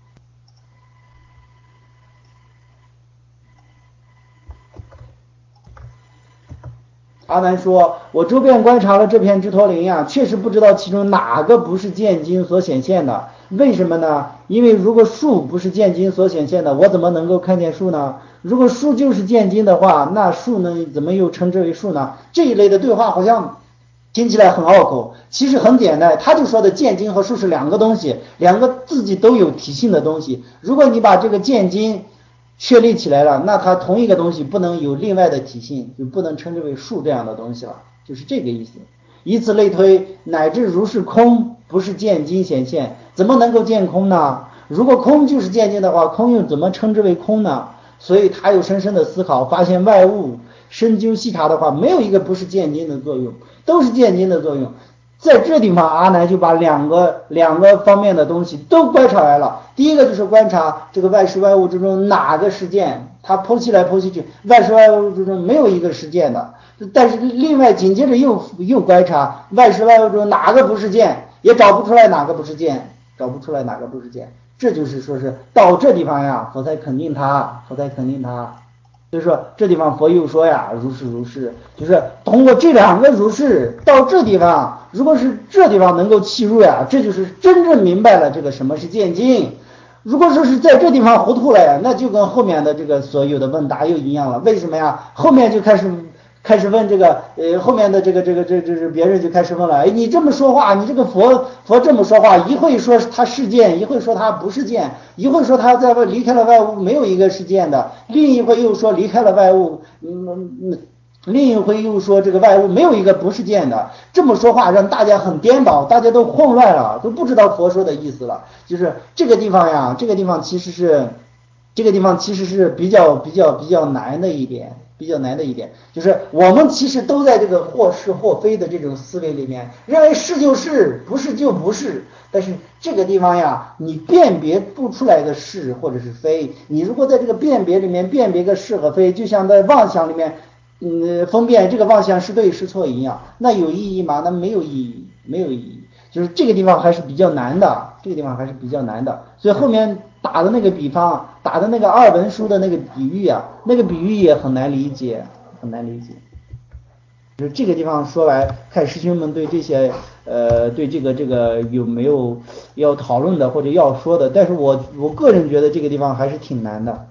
阿难说：我周遍观察了这片直陀林呀，确实不知道其中哪个不是见经所显现的。为什么呢？因为如果树不是见经所显现的，我怎么能够看见树呢？如果树就是见经的话，那树呢怎么又称之为树呢？这一类的对话好像听起来很拗口，其实很简单，他就说的见经和树是两个东西，两个自己都有体性的东西。如果你把这个见经确立起来了，那它同一个东西不能有另外的体性，就不能称之为树这样的东西了，就是这个意思。以此类推，乃至如是空不是见经显现，怎么能够见空呢？如果空就是见经的话，空又怎么称之为空呢？所以他又深深的思考，发现外物，深究细查的话，没有一个不是见经的作用，都是见经的作用。在这地方，阿难就把两个两个方面的东西都观察来了。第一个就是观察这个外事外物之中哪个是见，他剖析来剖析去，外事外物之中没有一个是见的。但是另外紧接着又又观察外事外物中哪个不是见，也找不出来哪个不是见，找不出来哪个不是见。这就是说是到这地方呀，佛才肯定他，佛才肯定他。所以说这地方佛又说呀，如是如是，就是通过这两个如是到这地方，如果是这地方能够契入呀，这就是真正明白了这个什么是见经。如果说是在这地方糊涂了呀，那就跟后面的这个所有的问答又一样了。为什么呀？后面就开始开始问这个呃后面的这个这个这这这别人就开始问了，哎，你这么说话，你这个佛佛这么说话，一会说他是见，一会说他不是见，一会说他在外离开了外物没有一个是见的，另一会又说离开了外物，嗯嗯，另一回又说这个外物没有一个不是见的。这么说话让大家很颠倒，大家都混乱了，都不知道佛说的意思了。就是这个地方呀，这个地方其实是这个地方其实是比较比较比较难的一点。比较难的一点就是我们其实都在这个或是或非的这种思维里面，认为是就是，不是就不是。但是这个地方呀，你辨别不出来个是或者是非。你如果在这个辨别里面辨别个是和非，就像在妄想里面嗯分辨这个妄想是对是错一样，那有意义吗？那没有意义，没有意义。就是这个地方还是比较难的，这个地方还是比较难的。所以后面打的那个比方，打的那个二文书的那个比喻啊，那个比喻也很难理解，很难理解。就是这个地方说来，看师兄们对这些呃对这个这个有没有要讨论的或者要说的，但是我我个人觉得这个地方还是挺难的。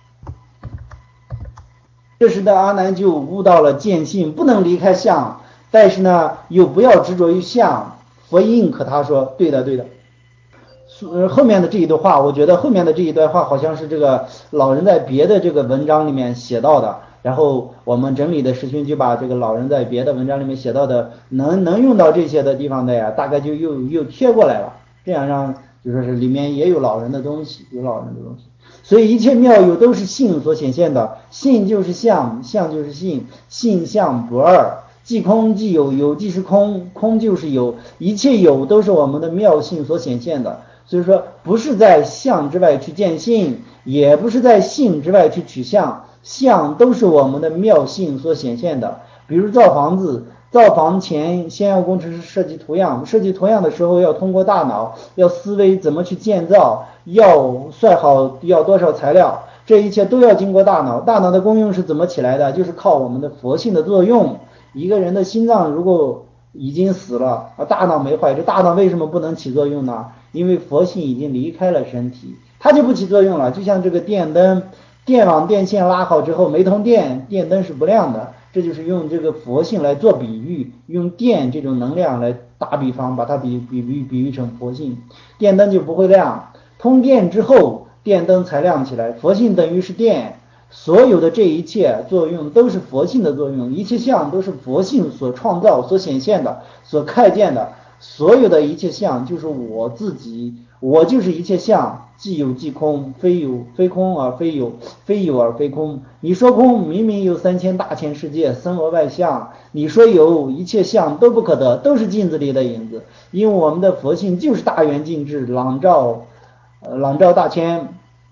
这时的阿难就悟到了见性不能离开相，但是呢又不要执着于相。佛印可他说对的对的。后面的这一段话，我觉得后面的这一段话好像是这个老人在别的这个文章里面写到的，然后我们整理的师兄就把这个老人在别的文章里面写到的能能用到这些的地方的呀，大概就又又贴过来了，这样让就说是里面也有老人的东西，有老人的东西。所以一切妙有都是性所显现的，性就是相，相就是性，性相不二，即空即有，有即是空，空就是有，一切有都是我们的妙性所显现的。所以说不是在相之外去见性，也不是在性之外去取相，相都是我们的妙性所显现的。比如造房子， 造房前先要工程师设计图样，设计图样的时候要通过大脑，要思维怎么去建造，要算好要多少材料，这一切都要经过大脑。大脑的功用是怎么起来的？就是靠我们的佛性的作用。一个人的心脏如果已经死了，大脑没坏，这大脑为什么不能起作用呢？因为佛性已经离开了身体，它就不起作用了。就像这个电灯，电网电线拉好之后没通电，电灯是不亮的。这就是用这个佛性来做比喻，用电这种能量来打比方，把它比比喻比喻成佛性，电灯就不会亮。通电之后，电灯才亮起来。佛性等于是电，所有的这一切作用都是佛性的作用，一切相都是佛性所创造、所显现的、所看见的。所有的一切相就是我自己，我就是一切相，既有即空，非有非空而非有，非有而非空。你说空，明明有三千大千世界，身而外相；你说有，一切相都不可得，都是镜子里的影子。因为我们的佛性就是大圆镜智，朗照，呃，朗照大千。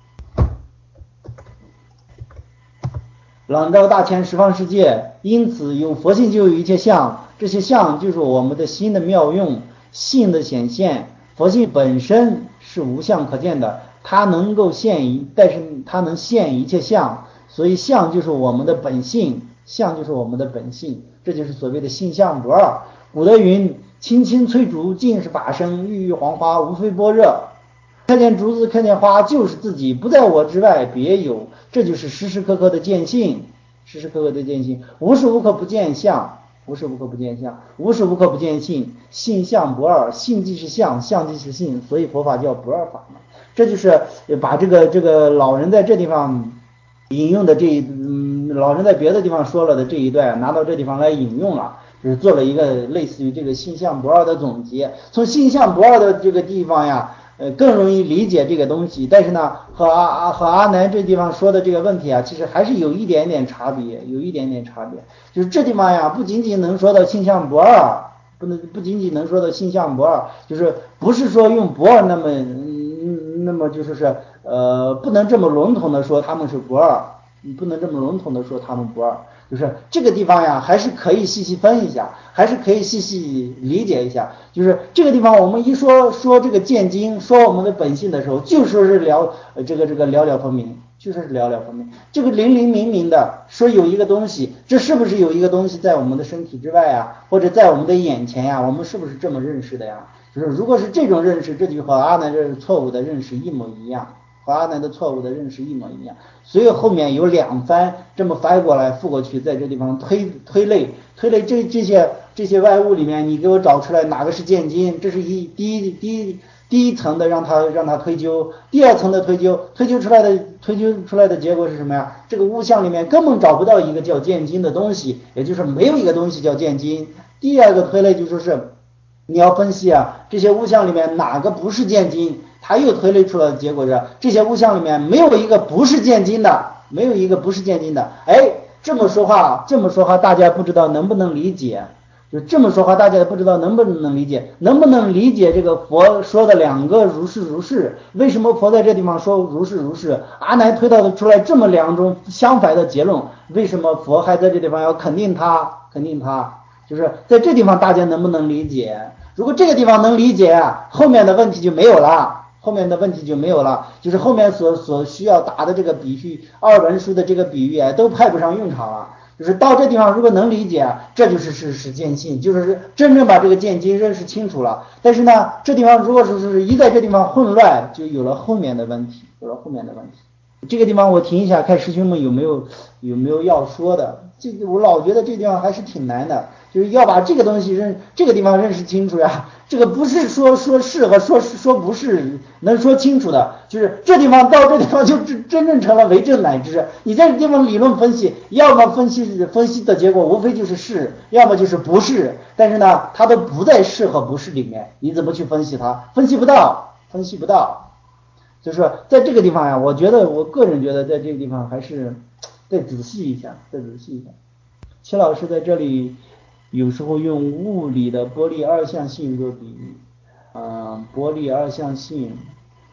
朗照大千十方世界，因此有佛性就有一切相，这些相就是我们的心的妙用，性的显现。佛性本身是无相可见的，它能够现一，但是它能现一切相，所以相就是我们的本性，相就是我们的本性，这就是所谓的性相不二。古德云：青青翠竹，尽是法身；郁郁黄花，无非般若。看见竹子，看见花，就是自己，不在我之外，别有。这就是时时刻刻的见性，时时刻刻的见性，无时无刻不见相，无时无刻不见相，无时无刻不见性，性相不二，性即是相，相即是性，所以佛法叫不二法嘛。这就是把这个这个老人在这地方引用的这一，嗯，老人在别的地方说了的这一段，拿到这地方来引用了，就是做了一个类似于这个性相不二的总结。从性相不二的这个地方呀，呃，更容易理解这个东西，但是呢，和阿阿和阿南这地方说的这个问题啊，其实还是有一点点差别，有一点点差别。就是这地方呀，不仅仅能说到性相不二，不能不仅仅能说到性相不二，就是不是说用不二那么，嗯，那么就是是呃，不能这么笼统的说他们是不二，你不能这么笼统的说他们不二。就是这个地方呀，还是可以细细分一下，还是可以细细理解一下。就是这个地方，我们一说说这个见经，说我们的本性的时候，就说是了这个这个了了分明，就说是了了分明。这个灵灵明明的说有一个东西，这是不是有一个东西在我们的身体之外啊，或者在我们的眼前呀？我们是不是这么认识的呀？就是如果是这种认识，这就和阿南这错误的认识一模一样。和阿南的错误的认识一模一样，所以后面有两番这么翻过来覆过去，在这地方推推类推类这这些这些外物里面，你给我找出来哪个是见经？这是一第一第一第一层的让他让他推究，第二层的推究，推究出来的推究出来的结果是什么呀？这个物象里面根本找不到一个叫见经的东西，也就是没有一个东西叫见经。第二个推类就说是你要分析啊，这些物象里面哪个不是见经？他又推理出来的结果是，这些物象里面没有一个不是见经的，没有一个不是见经的。哎，这么说话，这么说话，大家不知道能不能理解？就这么说话，大家不知道能不能理解？能不能理解这个佛说的两个如是如是？为什么佛在这地方说如是如是？阿难推导的出来这么两种相反的结论，为什么佛还在这地方要肯定他？肯定他？就是在这地方大家能不能理解？如果这个地方能理解，后面的问题就没有了。后面的问题就没有了，就是后面所所需要打的这个比喻，二文书的这个比喻啊，都派不上用场了。就是到这地方如果能理解，这就是是是见性，就是真正把这个见经认识清楚了。但是呢，这地方如果说是一在这地方混乱，就有了后面的问题，有了后面的问题。这个地方我停一下，看师兄们有没有有没有要说的。这个我老觉得这地方还是挺难的，就是要把这个东西认这个地方认识清楚呀。这个不是说说是和说说不是能说清楚的，就是这地方到这地方就真真正成了为正乃知。你在这地方理论分析，要么分析分析的结果无非就是是，要么就是不是。但是呢，它都不在是和不是里面，你怎么去分析它？分析不到，分析不到。就是说在这个地方呀，我觉得我个人觉得在这个地方还是再仔细一下，再仔细一下。齐老师在这里有时候用物理的波粒二象性做比喻，嗯、呃，波粒二象性，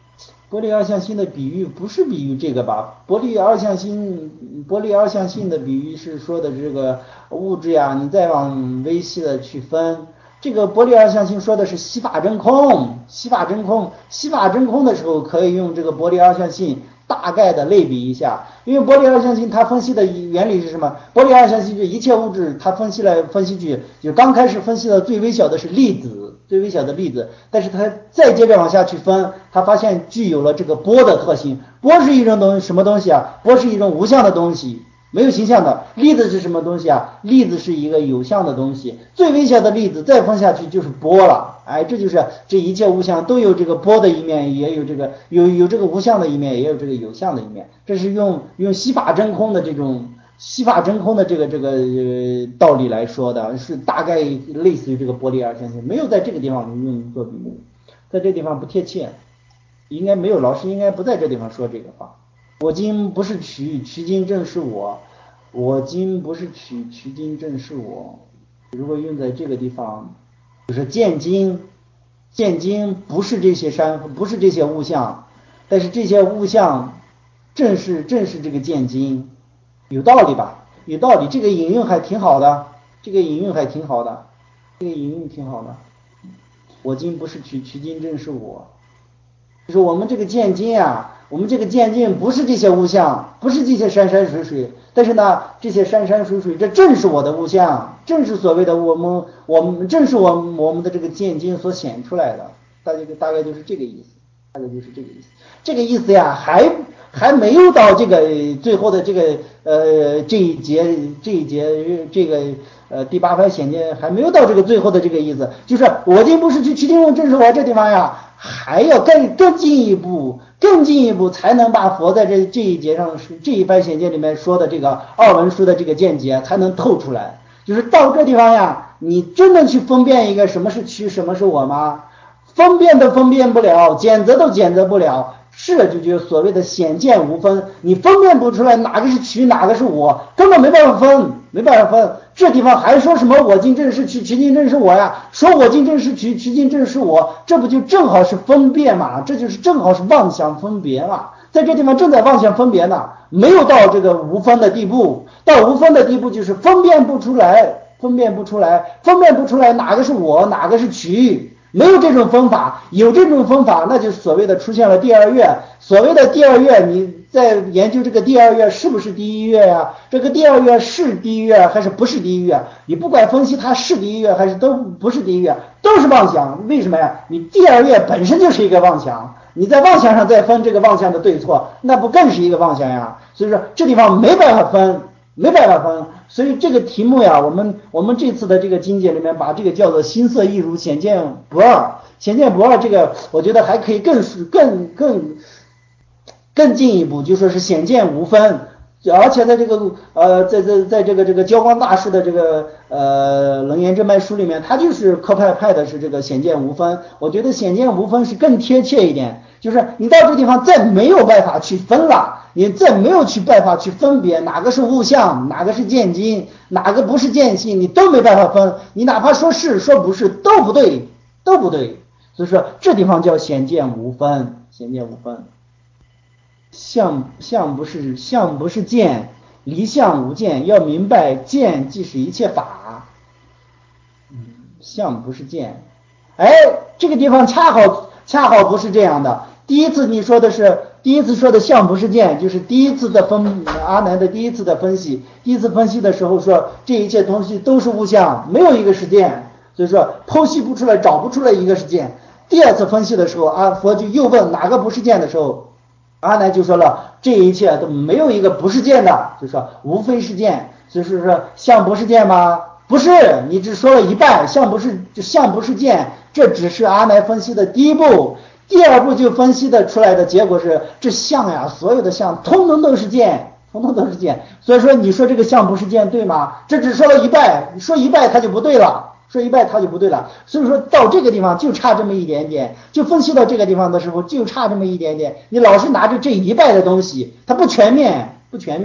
波粒二象性的比喻不是比喻这个吧？波粒二象性，波粒二象性的比喻是说的这个物质呀，你再往微细的去分。这个波粒二象性说的是吸法真空，吸法真空，吸法真空的时候可以用这个波粒二象性大概的类比一下。因为波粒二象性它分析的原理是什么？波粒二象性是一切物质，它分析来分析去，就刚开始分析的最微小的是粒子，最微小的粒子，但是它再接着往下去分，它发现具有了这个波的特性。波是一种东什么东西啊？波是一种无相的东西，没有形象的。粒子是什么东西啊？粒子是一个有相的东西。最微小的粒子再分下去就是波了。哎，这就是这一切物象都有这个波的一面，也有这个有有这个无相的一面，也有这个有相的一面。这是用用吸法真空的这种吸法真空的这个这个、呃、道理来说的，是大概类似于这个波粒二象性，没有在这个地方用做比喻，在这地方不贴切，应该没有，老师应该不在这地方说这个话。我今不是取，取今正是我，我今不是取，取今正是我。如果用在这个地方，就是见今，见今不是这些山，不是这些物象，但是这些物象正是正是这个见今，有道理吧？有道理，这个引用还挺好的，这个引用还挺好的，这个引用挺好的。我今不是取，取今正是我。就是我们这个见今啊，我们这个见今不是这些物象，不是这些山山水水，但是呢，这些山山水水，这正是我的物象，正是所谓的我们我们正是我们我们的这个见今所显出来的，大概大概就是这个意思，大概就是这个意思。这个意思呀，还还没有到这个最后的这个呃这一节这一节这个呃第八番显见还没有到这个最后的这个意思，就是我今不是去取定正是我这地方呀。还要更更进一步，更进一步才能把佛在这这一节上这一番显见里面说的这个二文书的这个见解才能透出来。就是到这地方呀，你真的去分辨一个什么是区，什么是我吗？分辨都分辨不了，检测都检测不了，是就就所谓的显见无分，你分辨不出来哪个是区，哪个是我，根本没办法分，没办法分。这地方还说什么我今正是区，区今正是我呀？说我今正是区，区今正是我，这不就正好是分辨嘛？这就是正好是妄想分别嘛？在这地方正在妄想分别呢，没有到这个无分的地步，到无分的地步就是分辨不出来，分辨不出来，分辨不出来哪个是我，哪个是区。没有这种分法，有这种分法，那就是所谓的出现了第二月。所谓的第二月，你在研究这个第二月是不是第一月呀？这个第二月是第一月还是不是第一月？你不管分析它是第一月还是都不是第一月，都是妄想。为什么呀？你第二月本身就是一个妄想，你在妄想上再分这个妄想的对错，那不更是一个妄想呀？所以说这地方没办法分，没办法分。所以这个题目呀，我们我们这次的这个经解里面把这个叫做心色一如，显见不二。显见不二这个我觉得还可以更更更更进一步，就说是显见无分。而且在这个呃在在在这个这个交光大师的这个呃楞严正脉书里面，他就是科派派的是这个显见无分。我觉得显见无分是更贴切一点，就是你到这地方再没有办法去分了，你再没有去办法去分别哪个是物象，哪个是见经，哪个不是见性，你都没办法分。你哪怕说是说不是都不对，都不对。所以说这地方叫显见无分，显见无分。相相不是相不是见，离相无见，要明白见即是一切法。嗯，相不是见。哎，这个地方恰好恰好不是这样的。第一次你说的是第一次说的相不是见，就是第一次的分阿难的第一次的分析，第一次分析的时候说这一切东西都是物象，没有一个是见，所以说剖析不出来，找不出来一个是见。第二次分析的时候，阿佛就又问哪个不是见的时候，阿难就说了这一切都没有一个不是见的，就说无非是见。所以说相不是见吗？不是，你只说了一半，相不是相不是见，这只是阿难分析的第一步。第二步就分析的出来的结果是这相呀，所有的相通通都是见，通通都是见。所以说你说这个相不是见对吗？这只说了一半，你说一半它就不对了，说一半它就不对了。所以说到这个地方就差这么一点点，就分析到这个地方的时候就差这么一点点。你老是拿着这一半的东西，它不全面，不全面。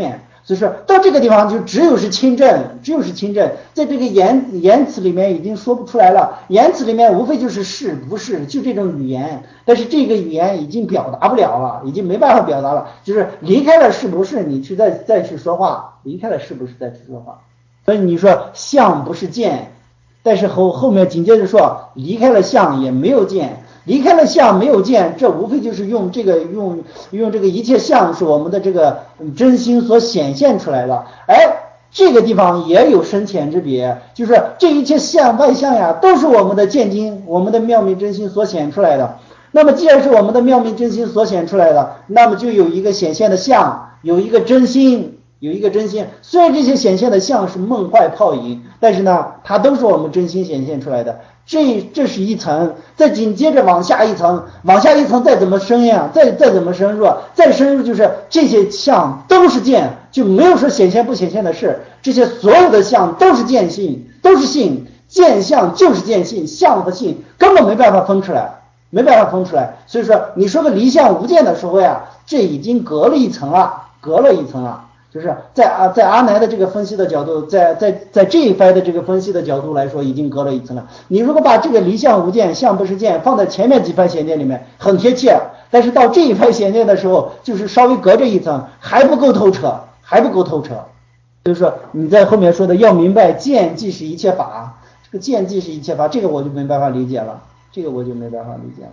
所以说到这个地方就只有是亲证，只有是亲证，在这个言言辞里面已经说不出来了，言辞里面无非就是是不是，就这种语言，但是这个语言已经表达不了了，已经没办法表达了，就是离开了是不是，你去再再去说话，离开了是不是再去说话。所以你说相不是见，但是后后面紧接着说离开了相也没有见。离开了相没有见，这无非就是用这个用用这个一切相是我们的这个真心所显现出来的。哎，这个地方也有深浅之别，就是这一切相外相呀，都是我们的见经，我们的妙明真心所显出来的。那么既然是我们的妙明真心所显出来的，那么就有一个显现的相，有一个真心。有一个真心，虽然这些显现的像是梦幻泡影，但是呢，它都是我们真心显现出来的。这这是一层，再紧接着往下一层，往下一层再怎么深呀，再再怎么深入，再深入就是这些像都是见，就没有说显现不显现的事。这些所有的像都是见性，都是性，见相就是见性，相和性根本没办法分出来，没办法分出来。所以说，你说个离相无见的时候呀，这已经隔了一层了，隔了一层了。就是在啊，在阿难的这个分析的角度，在在在这一番的这个分析的角度来说，已经隔了一层了。你如果把这个离相无见、相不是见放在前面几番显见里面，很贴切，但是到这一番显见的时候，就是稍微隔着一层，还不够透彻，还不够透彻。所以说你在后面说的要明白见即是一切法，这个见即是一切法，这个我就没办法理解了，这个我就没办法理解了。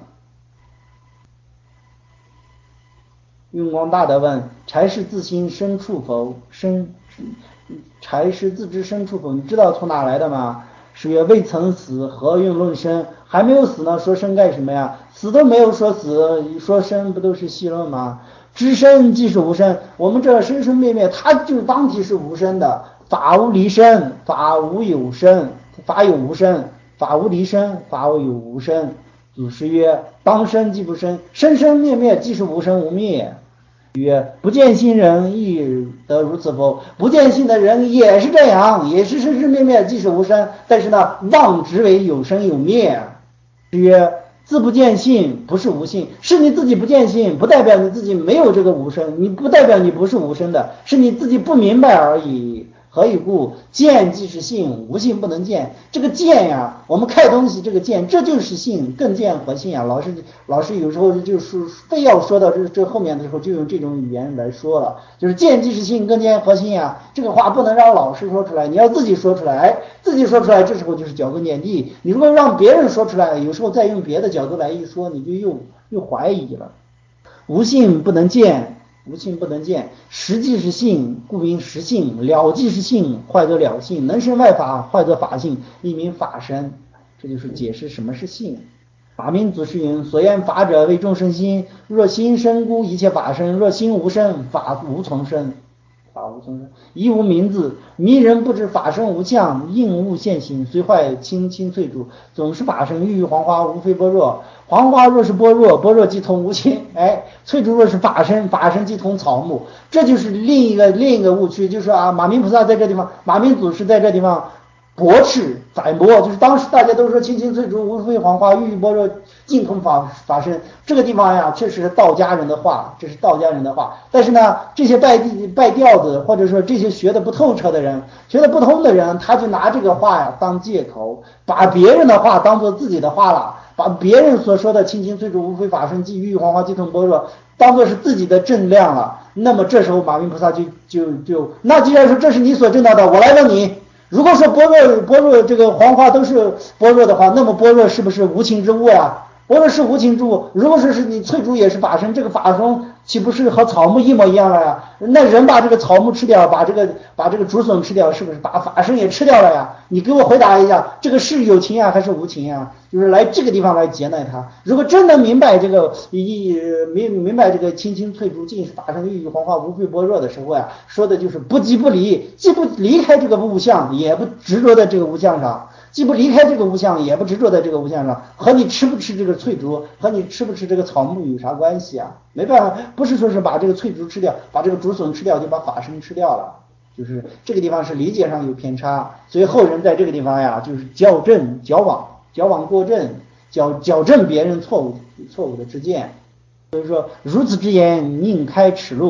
运光大德问：柴是自心深处否？深柴是自知深处否？你知道从哪来的吗？是曰未曾死，何运论生？还没有死呢，说生干什么呀？死都没有说死，说生不都是戏论吗？知生即是无生，我们这生生灭灭，它就当体是无生的。法无离生，法无有生，法有无生，法无离生，法有无生。祖师曰：当生即不生，生生灭灭即是无生无灭。曰：不见性人亦得如此否？不见性的人也是这样，也是生生灭灭即是无生，但是呢，妄执为有生有灭。曰：自不见性不是无性，是你自己不见性，不代表你自己没有这个无生，你不代表你不是无生的，是你自己不明白而已。何以故？见即是性，无性不能见。这个见呀，我们看东西这个见，这就是性，更见和性啊。老师老师有时候就是非要说到这这后面的时候，就用这种语言来说了，就是见即是性，更见和性啊。这个话不能让老师说出来，你要自己说出来，哎，自己说出来，这时候就是脚跟点地。你如果让别人说出来，有时候再用别的角度来一说，你就又又怀疑了。无性不能见。无性不能见，实即是性，故名实性；了即是性，坏则了性；能生外法，坏则法性，一名法身。这就是解释什么是性。法明祖师云：所言法者为众生心，若心生故一切法生，若心无生，法无从生。法无从生，一无名字，迷人不知法身无相，应物现行，虽坏青青翠竹，总是法身。郁郁黄花，无非般若。黄花若是般若，般若即同无情。哎，翠竹若是法身，法身即同草木。这就是另一个另一个误区，就是说啊，马明菩萨在这地方，马明祖师在这地方驳斥反驳，就是当时大家都说青青翠竹，无非黄花，郁郁般若，尽同法法身。这个地方呀，确实是道家人的话，这是道家人的话。但是呢，这些拜地拜调子，或者说这些学的不透彻的人，学的不通的人，他就拿这个话呀当借口，把别人的话当做自己的话了。把别人所说的青青翠竹无非法身，即郁郁黄花即同般若当做是自己的正量了，那么这时候马明菩萨就就就那既然说这是你所证到的，我来问你，如果说般若般若这个黄花都是般若的话，那么般若是不是无情之物呀？般若是无情之物，如果说是你翠竹也是法身，这个法身岂不是和草木一模一样了呀？那人把这个草木吃掉，把这个把这个竹笋吃掉，是不是把法身也吃掉了呀？你给我回答一下，这个是有情啊还是无情啊？就是来这个地方来劫难他。如果真的明白这个一明明白这个青青翠竹尽是法身，郁郁黄花无非般若的时候呀，说的就是不即不离，既不离开这个物象，也不执着在这个物象上。既不离开这个物象，也不执着在这个物象上，和你吃不吃这个翠竹，和你吃不吃这个草木有啥关系啊？没办法，不是说是把这个翠竹吃掉，把这个竹笋吃掉，就把法身吃掉了。就是这个地方是理解上有偏差，所以后人在这个地方呀，就是矫正、矫枉、矫枉过正，矫矫正别人错误错误的知见。所以说，如此之言，宁开耻路。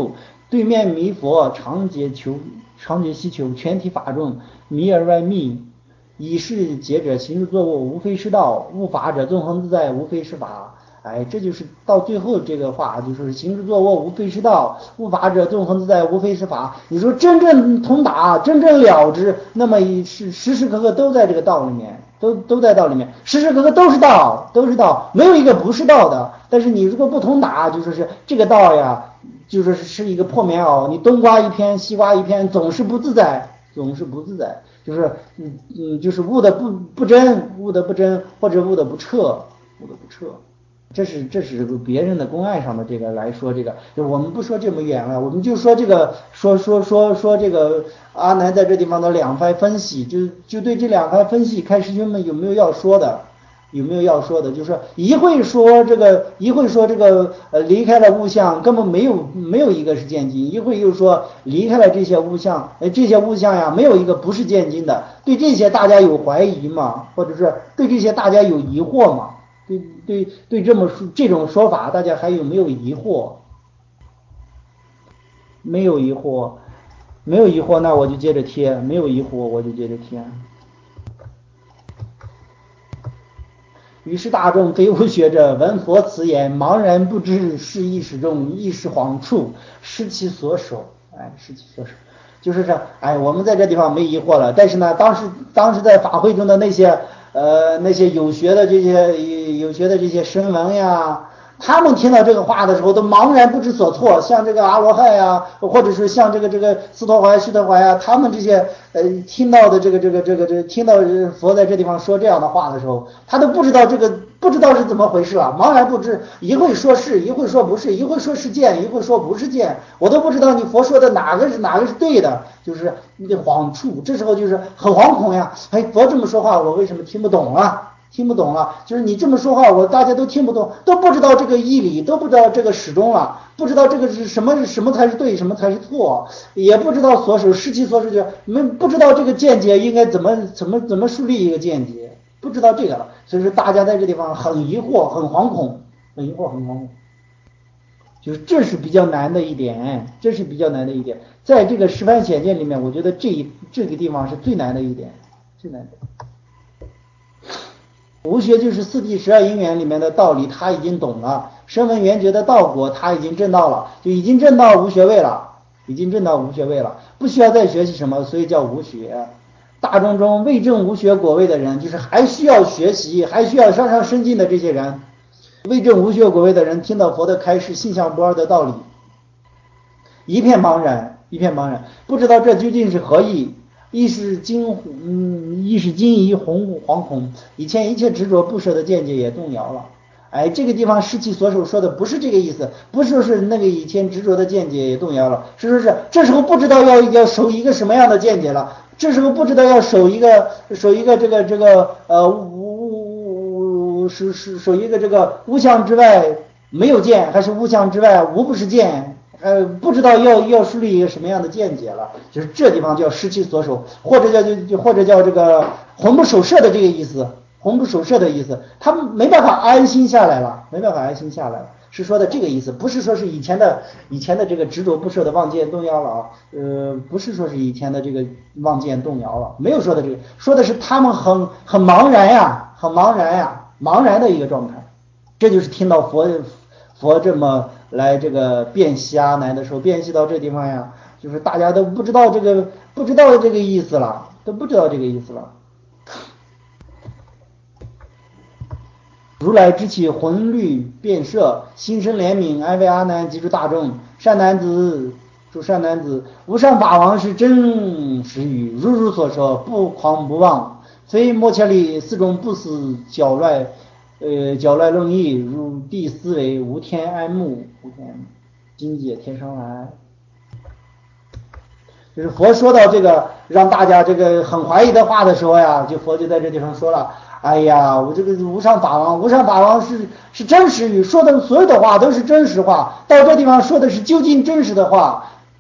对面弥佛，常解求，常解希求，全体法众，迷而外密。以是解者，行住坐卧，无非是道；悟法者，纵横自在，无非是法。哎，这就是到最后这个话，就是行住坐卧，无非是道；悟法者，纵横自在，无非是法。你说真正通达，真正了知，那么是时时刻刻都在这个道里面，都都在道里面，时时刻刻都是道，都是道，没有一个不是道的。但是你如果不通达，就说是这个道呀，就说是是一个破棉袄，你东刮一片，西刮一片，总是不自在，总是不自在。就是嗯嗯，就是悟的不不真，悟的不真，或者悟的不彻，悟的不彻。这是这是别人的公案上的这个来说，这个就我们不说这么远了，我们就说这个说说说说这个阿难在这地方的两番分析，就就对这两番分析，看师兄们有没有要说的，有没有要说的？就是说一会说这个，一会说这个呃离开了物象，根本没有没有一个是见经；一会又说离开了这些物象，呃这些物象呀，没有一个不是见经的。对这些大家有怀疑吗？或者是对这些大家有疑惑吗？对对对，这么说这种说法，大家还有没有疑惑？没有疑惑，没有疑惑，那我就接着贴；没有疑惑，我就接着贴。于是大众非无学者，闻佛此言，茫然不知是意识中，意识恍处，失其所守。哎，失其所守，就是这。哎，我们在这地方没疑惑了，但是呢，当时当时在法会中的那些呃那些有学的这些有学的这些声闻呀，他们听到这个话的时候都茫然不知所措，像这个阿罗汉呀，或者是像这个这个斯陀怀、须陀怀呀，他们这些呃听到的这个这个这个这听到佛在这地方说这样的话的时候，他都不知道这个不知道是怎么回事啊，茫然不知，一会说是，一会说不是，一会说是见，一会说不是见，我都不知道你佛说的哪个是哪个是对的，就是你得恍处，这时候就是很惶恐呀，哎，佛这么说话，我为什么听不懂啊？听不懂了，就是你这么说话，我大家都听不懂，都不知道这个义理，都不知道这个始终了，不知道这个是什么什么才是对，什么才是错，也不知道所守失其所守，就没不知道这个见解应该怎么怎么怎么树立一个见解，不知道这个了，所以说大家在这地方很疑惑，很惶恐，很疑惑，很惶恐，就是这是比较难的一点，这是比较难的一点，在这个十番显见里面，我觉得这一这个地方是最难的一点，最难的。无学就是四谛十二因缘里面的道理，他已经懂了；声闻缘觉的道果，他已经证到了，就已经证到无学位了，已经证到无学位了，不需要再学习什么，所以叫无学。大众中未证无学果位的人，就是还需要学习，还需要上上深进的这些人，未证无学果位的人，听到佛的开示性相不二的道理，一片茫然，一片茫然，不知道这究竟是何意。亦是惊，嗯，亦是惊疑惶惶恐，以前一切执着不舍的见解也动摇了。哎，这个地方失其所守说的不是这个意思，不是说是那个以前执着的见解也动摇了，是说是这时候不知道要要守一个什么样的见解了，这时候不知道要守一个守一个这个这个呃无是是守一个这个无相之外没有见，还是无相之外无不是见。呃，不知道要要树立一个什么样的见解了，就是这地方叫失其所守，或者叫就或者叫这个魂不守舍的这个意思，魂不守舍的意思，他们没办法安心下来了，没办法安心下来了，是说的这个意思，不是说是以前的以前的这个执着不舍的妄见动摇了啊，呃，不是说是以前的这个妄见动摇了，没有说的这个，说的是他们很很茫然呀，很茫然呀，茫然的一个状态，这就是听到佛佛这么来这个辨析阿难的时候，辨析到这地方呀，就是大家都不知道这个不知道这个意思了，都不知道这个意思了。如来知其魂律变摄，心生怜悯，安慰阿难及诸大众。善男子，诸善男子，无上法王是真实语，如如所说，不狂不妄，非摩切利四种不死搅乱。呃，搅乱论义，如地思维，无天安慕，无天安慕，今解天生来。就是佛说到这个让大家这个很怀疑的话的时候呀，就佛就在这地方说了，哎呀，我这个无上法王，无上法王是是真实语，说的所有的话都是真实话，到这地方说的是究竟真实的话，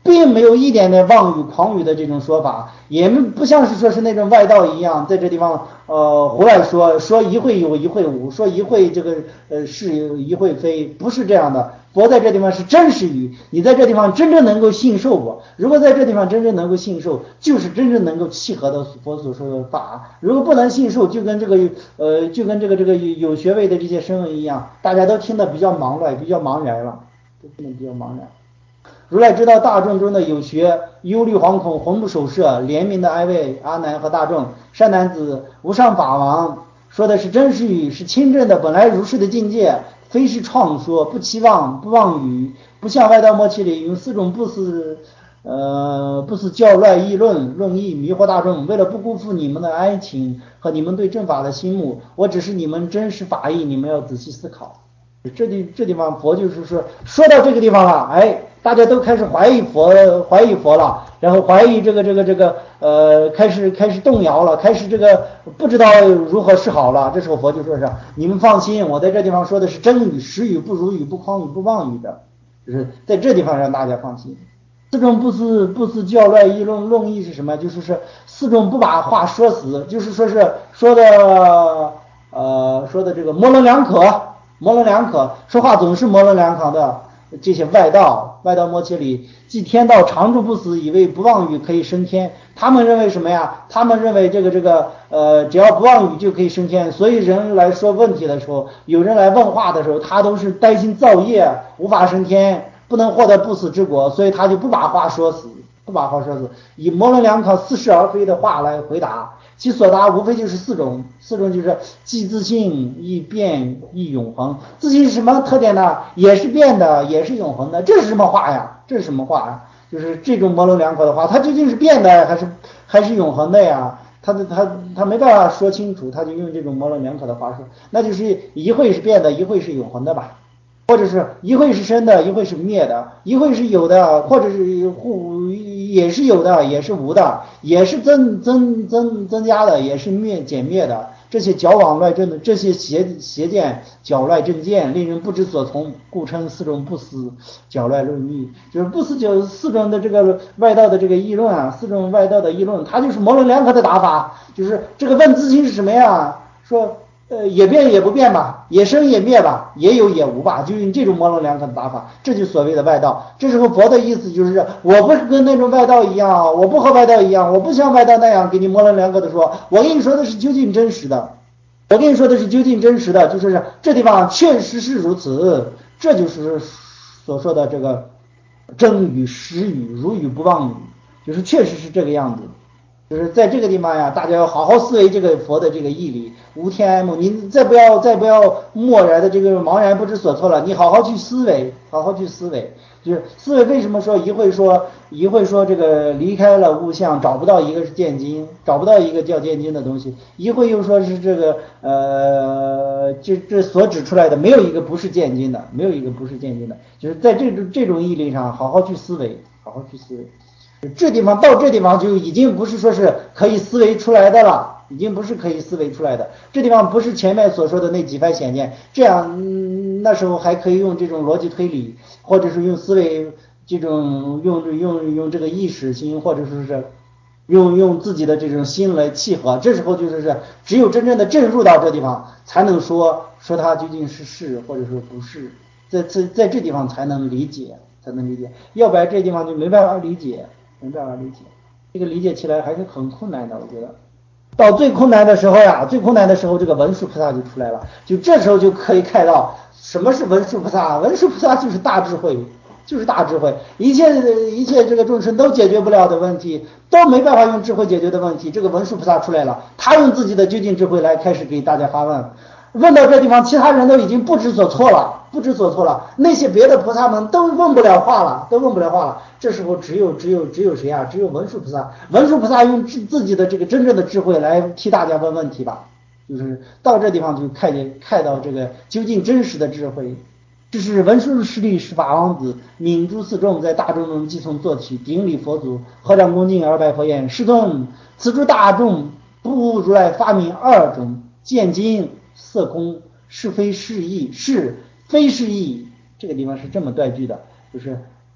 并没有一点点妄语狂语的这种说法，也不像是说是那种外道一样在这地方呃胡乱说，说一会有一会无，说一会这个呃是一会非，不是这样的。佛在这地方是真实语，你在这地方真正能够信受我，如果在这地方真正能够信受，就是真正能够契合的佛所说的法。如果不能信受，就跟这个呃就跟这个这个有学位的这些声闻一样，大家都听得比较茫乱，比较茫然了，都听得比较茫然。如来知道大众中的有学，忧虑惶恐，魂不守舍，怜悯的安慰阿难和大众。善男子，无上法王说的是真实语，是亲证的本来如是的境界，非是创说，不期望，不妄语，不像外道末期里用四种不思呃不思教乱议论论议迷惑大众。为了不辜负你们的哀情和你们对正法的心目，我只是你们真实法义，你们要仔细思考。这地这地方佛就是说说到这个地方了，哎，大家都开始怀疑佛，怀疑佛了，然后怀疑这个这个这个呃，开始开始动摇了，开始这个不知道如何是好了。这时候佛就说是你们放心，我在这地方说的是真语，实语，不如语，不诳语，不妄语的，就是在这地方让大家放心。四种不思不思教乱议论论议是什么？就是是四种不把话说死，就是说是说的呃说的这个模棱两可。模棱两可，说话总是模棱两可的这些外道，外道末期里，即天道常住不死，以为不妄语可以升天。他们认为什么呀？他们认为这个这个呃，只要不妄语就可以升天。所以人来说问题的时候，有人来问话的时候，他都是担心造业，无法升天，不能获得不死之果，所以他就不把话说死，不把话说死，以模棱两可、似是而非的话来回答。其所答无非就是四种，四种就是既自信，亦变，亦永恒。自信是什么特点呢？也是变的，也是永恒的。这是什么话呀？这是什么话呀？就是这种模棱两可的话，它究竟是变的还是还是永恒的呀？他的他他没办法说清楚，他就用这种模棱两可的话说，那就是一会是变的，一会是永恒的吧。或者是一会是生的，一会是灭的，一会是有的，或者是互也是有的，也是无的，也是增增增增加的，也是灭减灭的。这些矫枉乱真的这些邪邪见矫乱正见，令人不知所从，故称四种不思矫乱论议。就是不思就四种的这个外道的这个议论啊，四种外道的议论，它就是模棱两可的打法。就是这个问自性是什么呀？说。呃，也变也不变吧，也生也灭吧，也有也无吧，就用这种模棱两可的打法，这就所谓的外道。这时候佛的意思就是，我不是跟那种外道一样，我不和外道一样，我不像外道那样给你模棱两可的说，我跟你说的是究竟真实的，我跟你说的是究竟真实的，就是这地方确实是如此，这就是所说的这个真语、实语、如语不妄语，就是确实是这个样子。就是在这个地方呀，大家要好好思维这个佛的这个义理，无天哀慕，你再不要再不要漠然的这个茫然不知所措了，你好好去思维，好好去思维。就是思维为什么说一会说一会说这个离开了物象，找不到一个是见经，找不到一个叫见经的东西，一会又说是这个呃这这所指出来的没有一个不是见经的，没有一个不是见经的，就是在这种这种义理上好好去思维，好好去思维。这地方到这地方就已经不是说是可以思维出来的了，已经不是可以思维出来的。这地方不是前面所说的那几番显见，这样、嗯、那时候还可以用这种逻辑推理，或者是用思维这种用用用这个意识心，或者说是用用自己的这种心来契合。这时候就是是只有真正的证入到这地方，才能说说它究竟是是或者说不是，在在在这地方才能理解，才能理解，要不然这地方就没办法理解。没办法理解，这个理解起来还是很困难的，我觉得。到最困难的时候呀，最困难的时候，这个文殊菩萨就出来了，就这时候就可以看到什么是文殊菩萨。文殊菩萨就是大智慧，就是大智慧，一切一切这个众生都解决不了的问题，都没办法用智慧解决的问题，这个文殊菩萨出来了，他用自己的究竟智慧来开始给大家发问。问到这地方，其他人都已经不知所措了，不知所措了。那些别的菩萨们都问不了话了，都问不了话了。这时候只有只有只有谁啊？只有文殊菩萨。文殊菩萨用自己的这个真正的智慧来替大家问问题吧。就是到这地方就看见看到这个究竟真实的智慧。这是文殊师利是法王子，泯诸四众，在大众中即从做起，顶礼佛祖，合掌恭敬而拜佛言：世尊，此诸大众不无如来发明二种见经。色空是非是义，是非是义，这个地方是这么断句的，就是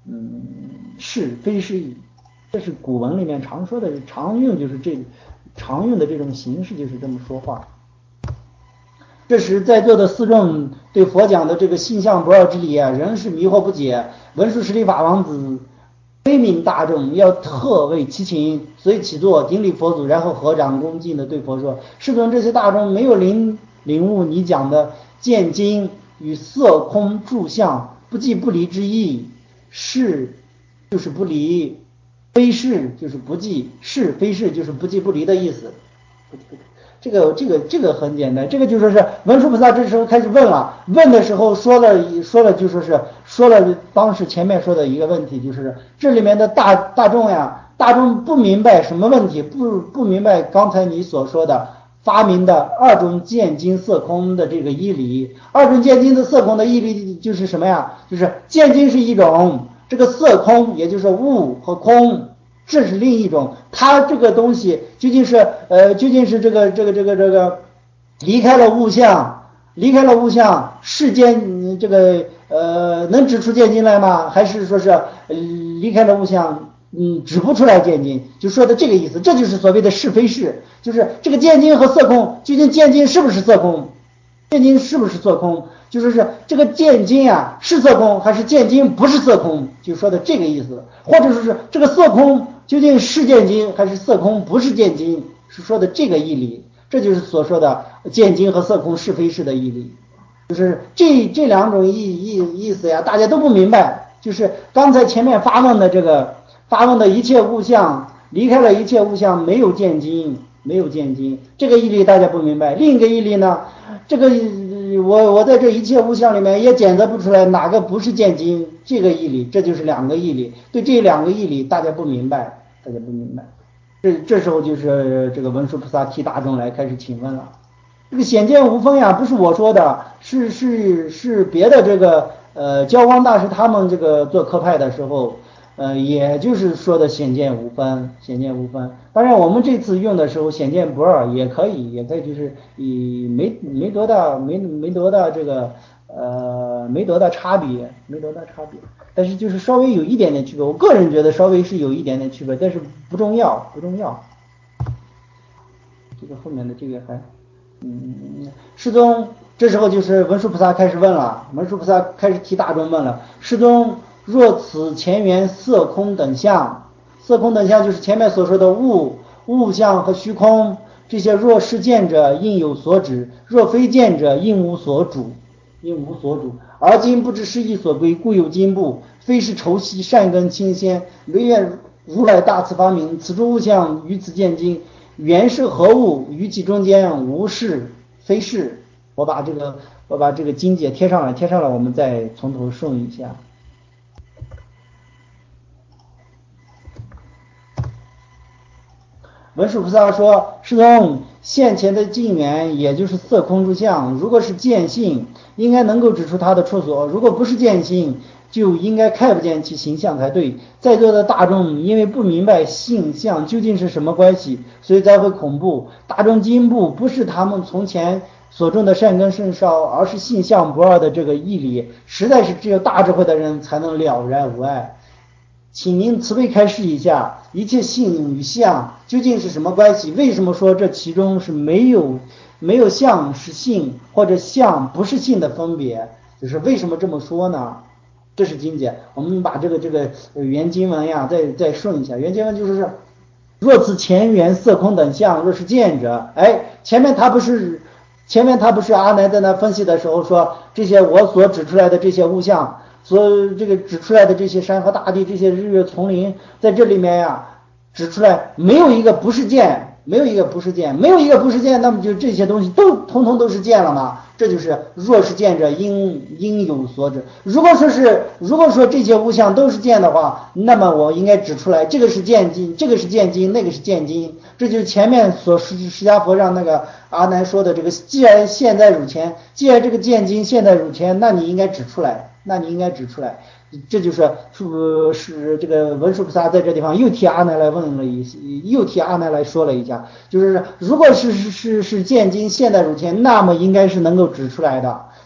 嗯是非是义，这是古文里面常说的，常用就是这常用的这种形式，就是这么说话。这时在座的四众对佛讲的这个性相不二之理啊，仍是迷惑不解。文殊师利法王子悲悯大众，要特为其情，所以起坐顶礼佛祖，然后合掌恭敬的对佛说：世尊，这些大众没有领领悟你讲的见经与色空住相不即不离之意，是就是不离，非是就是不即，是非是就是不即不离的意思。这个这个这个很简单，这个就说是文殊菩萨这时候开始问了，问的时候说了说了就说是说了当时前面说的一个问题，就是这里面的大大众呀，大众不明白什么问题，不不明白刚才你所说的发明的二种见经色空的这个义理。二种见经的色空的义理就是什么呀？就是见经是一种，这个色空也就是物和空，这是另一种。它这个东西究竟是呃究竟是这个这个这个这个离开了物象，离开了物象，世间这个呃能指出见经来吗？还是说是、呃、离开了物象，嗯指不出来见经？就说的这个意思，这就是所谓的是非是，就是这个见经和色空，究竟见经是不是色空？见经是不是色空？就是是这个见经啊是色空还是见经不是色空？就说的这个意思，或者说是这个色空究竟是见经还是色空不是见经？是说的这个义理，这就是所说的见经和色空是非是的义理。就是这这两种意意意思呀，大家都不明白。就是刚才前面发问的这个发问的一切物象，离开了一切物象，没有见经，没有见经，这个义理大家不明白。另一个义理呢，这个我我在这一切物象里面也检测不出来哪个不是见经，这个义理，这就是两个义理。对这两个义理大家不明白，大家不明白。这这时候就是这个文殊菩萨替大众来开始请问了。这个显见无分呀，不是我说的，是是是别的这个呃教光大师他们这个做科派的时候，呃也就是说的显见无分，显见无分。当然我们这次用的时候显见不二也可以，也可以就是以没没多大没没多大这个呃没多大差别，没多大差别。但是就是稍微有一点点区别，我个人觉得稍微是有一点点区别，但是不重要，不重要。这个后面的这个还。嗯，世尊，这时候就是文殊菩萨开始问了，文殊菩萨开始替大众问了，世尊，若此前缘色空等相，色空等相就是前面所说的物、物象和虚空，这些若是见者，应有所指；若非见者，应无所主，应无所主。而今不知是义所归，故有今部，非是仇惜善根清鲜，唯愿如来大慈发明，此诸物象于此见经。原是何物？于其中间无是非是。我把这个我把这个经解贴上来，贴上来，我们再从头顺一下。文殊菩萨说：世尊，现前的境缘也就是色空诸相，如果是见性，应该能够指出它的处所；如果不是见性，就应该看不见其形象才对。在座的大众因为不明白性相究竟是什么关系，所以才会恐怖。大众进步不是他们从前所种的善根甚少，而是性相不二的这个义理，实在是只有大智慧的人才能了然无碍。请您慈悲开示一下，一切性与相究竟是什么关系？为什么说这其中是没有没有相是性，或者相不是性的分别？就是为什么这么说呢？这是经解。我们把这个这个原经文呀再再顺一下。原经文就是是若此前缘色空等相，若是见者，哎，前面他不是前面他不是阿难在那分析的时候说，这些我所指出来的这些物象，所这个指出来的这些山河大地，这些日月丛林，在这里面呀指出来没有一个不是见，没有一个不是见，没有一个不是见，那么就这些东西都通通都是见了嘛？这就是若是见者应应有所指。如果说是如果说这些物象都是见的话，那么我应该指出来，这个是见经，这个是见经，那个是见经。这就是前面所释释迦佛让那个阿难说的这个，既然现在汝前，既然这个见经现在汝前，那你应该指出来，那你应该指出来。这就是是是这个文殊菩萨在这地方又替阿难来问了一，又替阿难来说了一下，就是如果是是是是见经现在如前，那么应该是能够指出来的。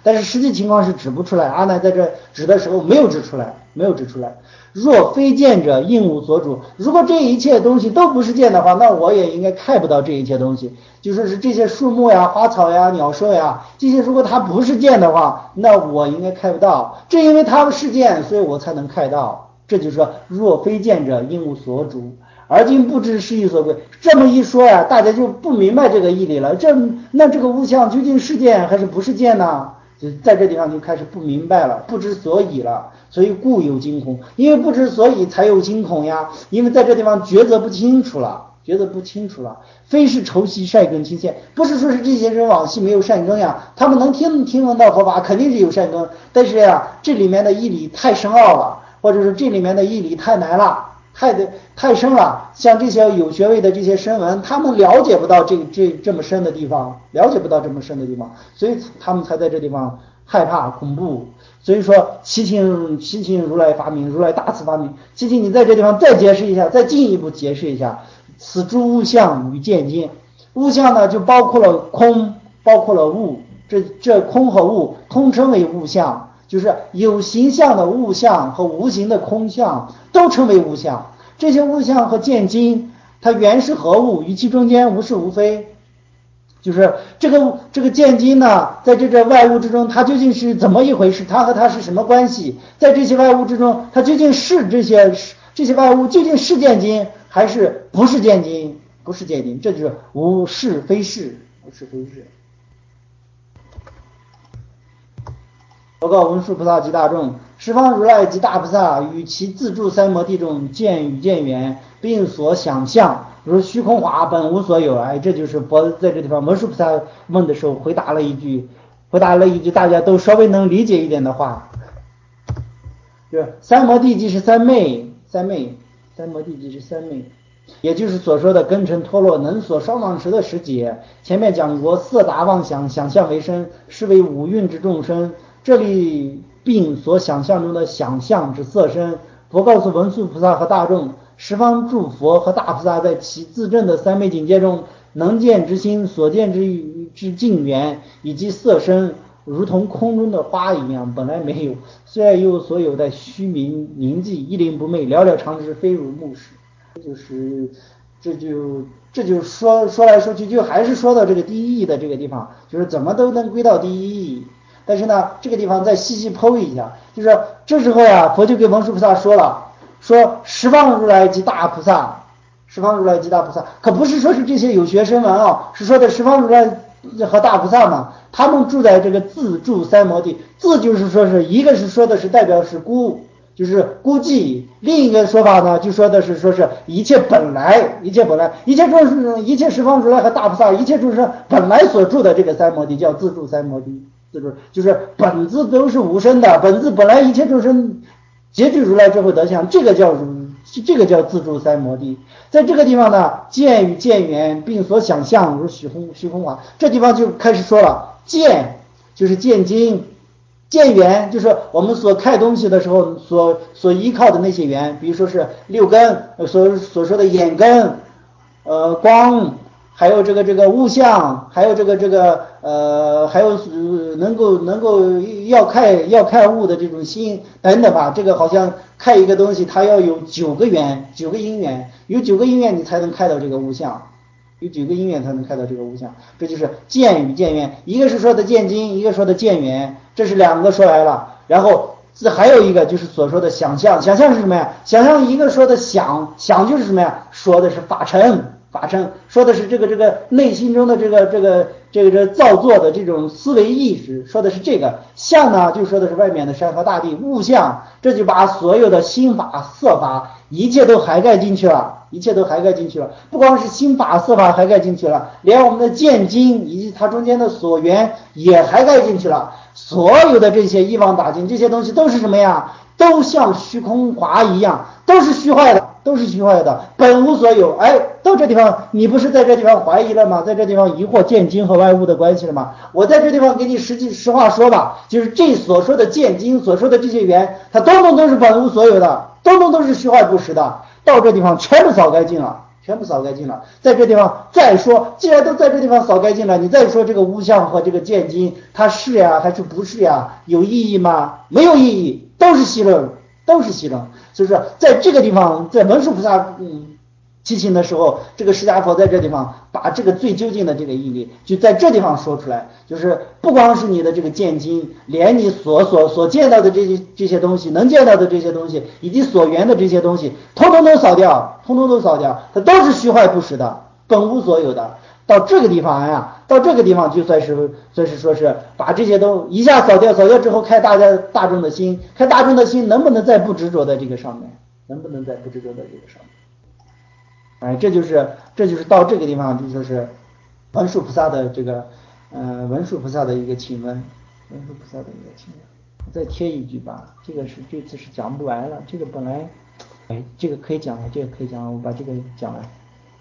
但是实际情况是指不出来。阿难在这指的时候没有指出来，没有指出来。若非见者，应无所主。如果这一切东西都不是见的话，那我也应该看不到这一切东西。就说是这些树木呀、花草呀、鸟兽呀，这些如果它不是见的话，那我应该看不到。正因为它们是见，所以我才能看到。这就是说，若非见者，应无所主。而今不知是义所归。这么一说呀，大家就不明白这个义理了。这那这个物象究竟是见还是不是见呢？就在这地方就开始不明白了，不知所以了。所以故有惊恐，因为不知所以才有惊恐呀。因为在这地方抉择不清楚了，抉择不清楚了。非是仇习善根亲现，不是说是这些人往昔没有善根呀，他们能听听闻到佛法，肯定是有善根。但是呀，这里面的义理太深奥了，或者是这里面的义理太难了。太的太深了，像这些有学位的这些声闻，他们了解不到这这这么深的地方，了解不到这么深的地方，所以他们才在这地方害怕恐怖。所以说，祈请祈请如来发明，如来大慈发明。祈请你在这地方再解释一下，再进一步解释一下，此诸物象与见经。物象呢，就包括了空，包括了物，这这空和物通称为物象。就是有形象的物象和无形的空象都称为物象。这些物象和见经，它原是何物？于其中间无是无非。就是这个这个见经呢，在这个外物之中，它究竟是怎么一回事？它和它是什么关系？在这些外物之中，它究竟是这些这些外物究竟是见经还是不是见经？不是见经，这就是无是非是，无是非是。报告文殊菩萨及大众，十方如来及大菩萨与其自住三摩地中见与见缘，并所想象如虚空华，本无所有。哎，这就是佛在这地方文殊菩萨问的时候回答了一句，回答了一句大家都稍微能理解一点的话。就是三摩地即是三昧，三昧，三摩地即是三昧，也就是所说的根尘脱落能所双往时的时节。前面讲过，色达妄想，想象为身，是为五蕴之众生。这里并所想象中的想象之色身，佛告诉文殊菩萨和大众，十方诸佛和大菩萨在其自证的三昧境界中，能见之心所见之之境缘以及色身，如同空中的花一样，本来没有，虽然有所有，在虚名铭记，一灵不昧，了了常知，非如目视。就是这就这就说说来说去，就还是说到这个第一义的这个地方，就是怎么都能归到第一义。但是呢，这个地方再细细剖一下，就是这时候呀，佛就给文殊菩萨说了，说十方如来及大菩萨，十方如来及大菩萨，可不是说是这些有学声闻啊，是说的十方如来和大菩萨嘛，他们住在这个自住三摩地。自就是说是一个是说的是代表是孤，就是孤寂；另一个说法呢，就说的是说是一切本来，一切本来，一切众生，一切十方如来和大菩萨，一切众生本来所住的这个三摩地叫自住三摩地。自住就是本自都是无生的，本自本来一切众生结具如来之后得相，这个叫这个叫自住三摩地。在这个地方呢，见与见缘并所想象如虚空虚空华，这地方就开始说了，见就是见经，见缘就是我们所看东西的时候所所依靠的那些缘，比如说是六根所所说的眼根，呃光，还有这个这个物象，还有这个这个呃，还有能够能够要看要看物的这种心等等吧。这个好像看一个东西，它要有九个缘，九个因缘，有九个因缘你才能看到这个物象，有九个因缘才能看到这个物象。这就是见与见缘，一个是说的见经，一个说的见缘，这是两个说来了。然后这还有一个就是所说的想象，想象是什么呀？想象一个说的想，想就是什么呀？说的是法尘。法尘说的是这个这个内心中的这个这个这个这个造作的这种思维意识，说的是这个。相呢就说的是外面的山河大地。物象这就把所有的心法色法一切都涵盖进去了，一切都涵盖进去了。不光是心法色法涵盖进去了，连我们的见经以及它中间的所缘也涵盖进去了。所有的这些一网打尽，这些东西都是什么呀？都像虚空华一样，都是虚幻的，都是虚幻的，本无所有。哎，到这地方你不是在这地方怀疑了吗？在这地方疑惑见经和外物的关系了吗？我在这地方给你实际实话说吧，就是这所说的见经所说的这些缘，它通通都是本无所有的，通通都是虚幻不实的。到这地方全部扫干净了， 全部扫干净了。在这地方再说，既然都在这地方扫干净了，你再说这个无相和这个见经，它是呀还是不是呀？有意义吗？没有意义，都是戏论，都是戏论。所以说，在这个地方，在文殊菩萨嗯提醒的时候，这个释迦佛在这地方把这个最究竟的这个义理就在这地方说出来，就是不光是你的这个见经，连你所所所见到的这些这些东西，能见到的这些东西，以及所缘的这些东西，通通都扫掉，通通都扫掉，它都是虚坏不实的，本无所有的。到这个地方呀，到这个地方就算是算是说是把这些都一下扫掉，扫掉之后开大家大众的心，开大众的心，能不能再不执着在这个上面？能不能再不执着在这个上面？哎，这就是这就是到这个地方就说是文殊菩萨的这个呃文殊菩萨的一个请问，文殊菩萨的一个请问。再贴一句吧，这个是这次是讲不完了，这个本来哎这个可以讲了，这个可以讲了，我把这个讲完。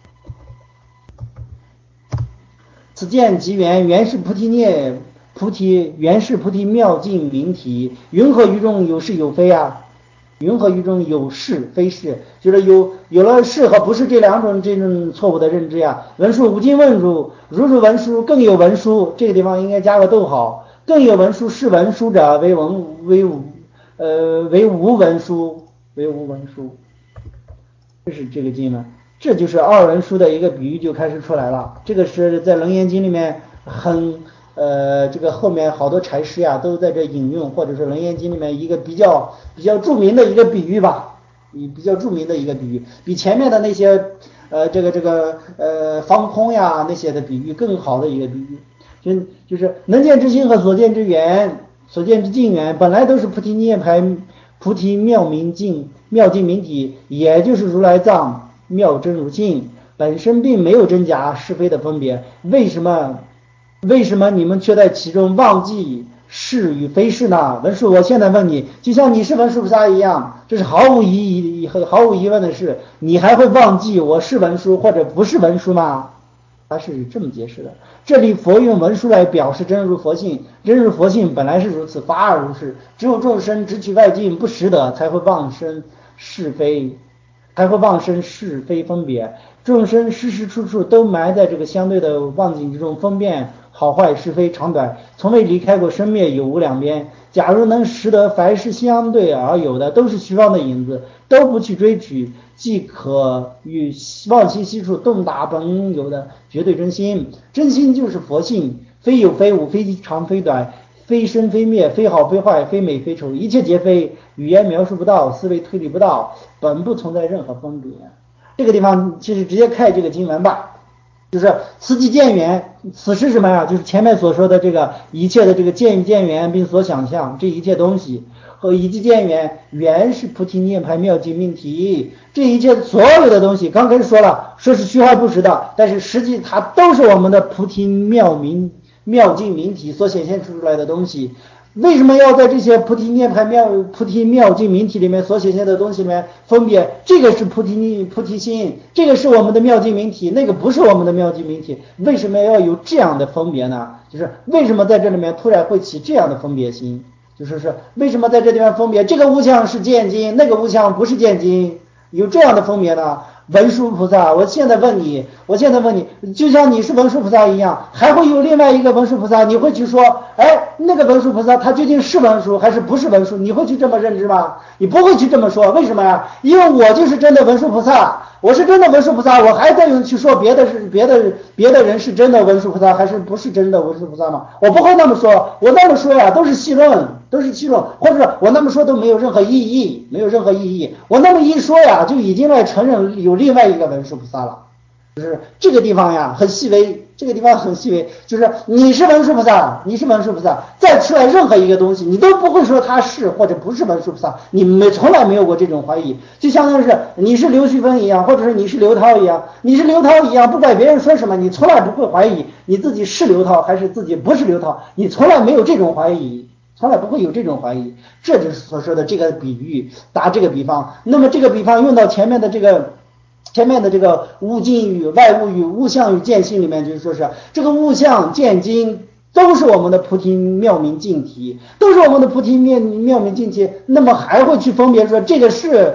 此见即缘，原是菩提涅菩提原是菩提妙境明体，云何于中有是有非啊？云何于中有是非是，就是有有了是和不是这两种这种错误的认知呀。文殊无尽问如，如是文殊更有文殊，这个地方应该加个逗号，更有文殊是文殊者为文为无呃为无文殊为无文殊，这是这个经文，这就是二文殊的一个比喻就开始出来了。这个是在楞严经里面很。呃，这个后面好多禅师呀都在这引用，或者是楞严经里面一个比较比较著名的一个比喻吧，比较著名的一个比喻，比前面的那些呃这个这个呃方空呀那些的比喻更好的一个比喻，就就是能见之心和所见之缘，所见之境缘本来都是菩提涅槃菩提妙明境妙境明体，也就是如来藏妙真如性，本身并没有真假是非的分别，为什么？为什么你们却在其中忘记是与非是呢？文殊，我现在问你，就像你是文殊菩萨一样，这是毫无疑义、毫无疑问的事，你还会忘记我是文殊或者不是文殊吗？他是这么解释的。这里佛用文殊来表示真如佛性，真如佛性本来是如此，法尔如是，只有众生直取外境不识得，才会忘生是非，才会忘生是非分别。众生时时处处都埋在这个相对的妄境之中，分辨好坏是非长短，从未离开过生灭有无两边。假如能识得凡是相对而有的都是虚妄的影子，都不去追取，即可与妄心悉处洞达本有的绝对真心。真心就是佛性，非有非无，非长非短，非生非灭，非好非坏，非美非丑，一切皆非，语言描述不到，思维推理不到，本不存在任何分别。这个地方其实直接看这个经文吧，就是此即见缘，此是什么呀？就是前面所说的这个一切的这个见与见缘并所想象这一切东西，和以及见缘，缘是菩提涅槃妙境命题，这一切所有的东西，刚开始说了，说是虚幻不实的，但是实际它都是我们的菩提妙明妙境明体所显现出来的东西。为什么要在这些菩提涅槃妙菩提妙境明体里面所显现的东西里面分别？这个是菩提菩提心，这个是我们的妙境明体，那个不是我们的妙境明体。为什么要有这样的分别呢？就是为什么在这里面突然会起这样的分别心？就是说为什么在这地方分别？这个无相是见经，那个无相不是见经，有这样的分别呢？文殊菩萨，我现在问你，我现在问你，就像你是文殊菩萨一样，还会有另外一个文殊菩萨，你会去说，哎，那个文殊菩萨他究竟是文殊还是不是文殊？你会去这么认知吗？你不会去这么说，为什么呀？因为我就是真的文殊菩萨，我是真的文殊菩萨，我还在用去说别的是别的别的人是真的文殊菩萨还是不是真的文殊菩萨吗？我不会那么说，我那么说呀都是戏论，都是戏论，或者我那么说都没有任何意义，没有任何意义。我那么一说呀，就已经来承认有另外一个文殊菩萨了。就是这个地方呀很细微，这个地方很细微，就是你是文殊菩萨，你是文殊菩萨，再出来任何一个东西，你都不会说他是或者不是文殊菩萨，你没从来没有过这种怀疑，就相当于是你是刘旭芬一样，或者是你是刘涛一样，你是刘涛一样，不管别人说什么，你从来不会怀疑你自己是刘涛还是自己不是刘涛，你从来没有这种怀疑。从来不会有这种怀疑，这就是所说的这个比喻，打这个比方。那么这个比方用到前面的这个前面的这个物境与外物与物象与见性里面，就是说是这个物象见经都是我们的菩提妙明净体，都是我们的菩提妙妙明净体。那么还会去分别说这个是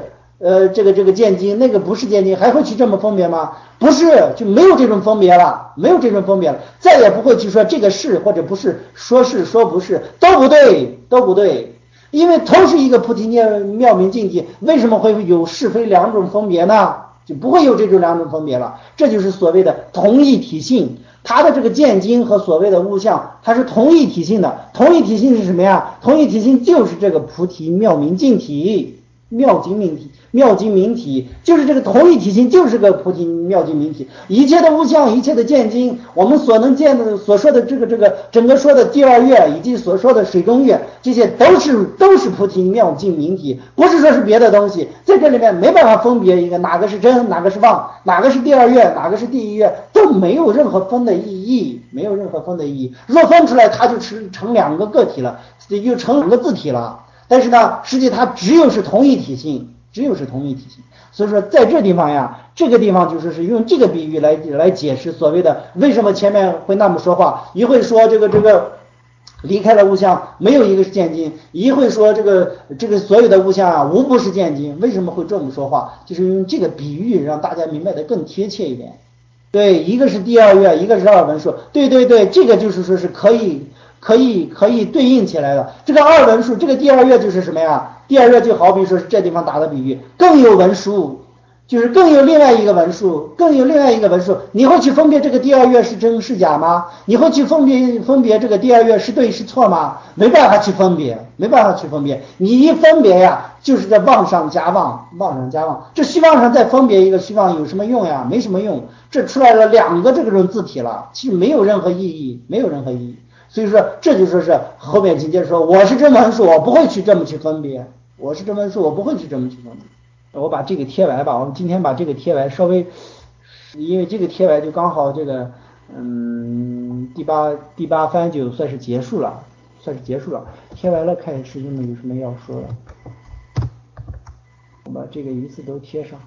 呃这个这个见经，那个不是见经，还会去这么分别吗？不是，就没有这种分别了，没有这种分别了，再也不会去说这个是或者不是，说是说不是都不对，都不对。因为同是一个菩提妙明净体，为什么会有是非两种分别呢？就不会有这种两种分别了。这就是所谓的同一体性，它的这个见经和所谓的物象，它是同一体性的。同一体性是什么呀？同一体性就是这个菩提妙明净体，妙经明体，妙经明体就是这个同一体性，就是个菩提妙经明体。一切的物象，一切的见经，我们所能见的所说的这个这个整个说的第二月以及所说的水中月，这些都是都是菩提妙经明体，不是说是别的东西。在这里面没办法分别一个哪个是真，哪个是妄，哪个是第二月，哪个是第一月，都没有任何分的意义，没有任何分的意义。若分出来，它就成成两个个体了，就成两个字体了。但是呢，实际它只有是同一体性，只有是同一体性。所以说在这地方呀，这个地方就是是用这个比喻来来解释所谓的为什么前面会那么说话，一会说这个这个离开了物象没有一个是见经，一会说这个这个所有的物象啊无不是见经，为什么会这么说话？就是用这个比喻让大家明白的更贴切一点。对，一个是第二月，一个是二文数，对对对，这个就是说是可以可以可以对应起来的。这个二文数，这个第二月就是什么呀？第二月就好比说是这地方打的比喻，更有文数，就是更有另外一个文数，更有另外一个文数。你会去分别这个第二月是真是假吗？你会去分别分别这个第二月是对是错吗？没办法去分别，没办法去分别。你一分别呀，就是在妄上加妄，妄上加妄。这虚妄上再分别一个虚妄有什么用呀？没什么用。这出来了两个这种字体了，其实没有任何意义，没有任何意义。所以说这就说是后面紧接着说我是真文数，我不会去这么去分别，我是真文数，我不会去这么去分别。我把这个贴完吧，我们今天把这个贴完稍微，因为这个贴完就刚好这个嗯第八第八番就算是结束了，算是结束了。贴完了看师兄们有什么要说的，我把这个一次都贴上。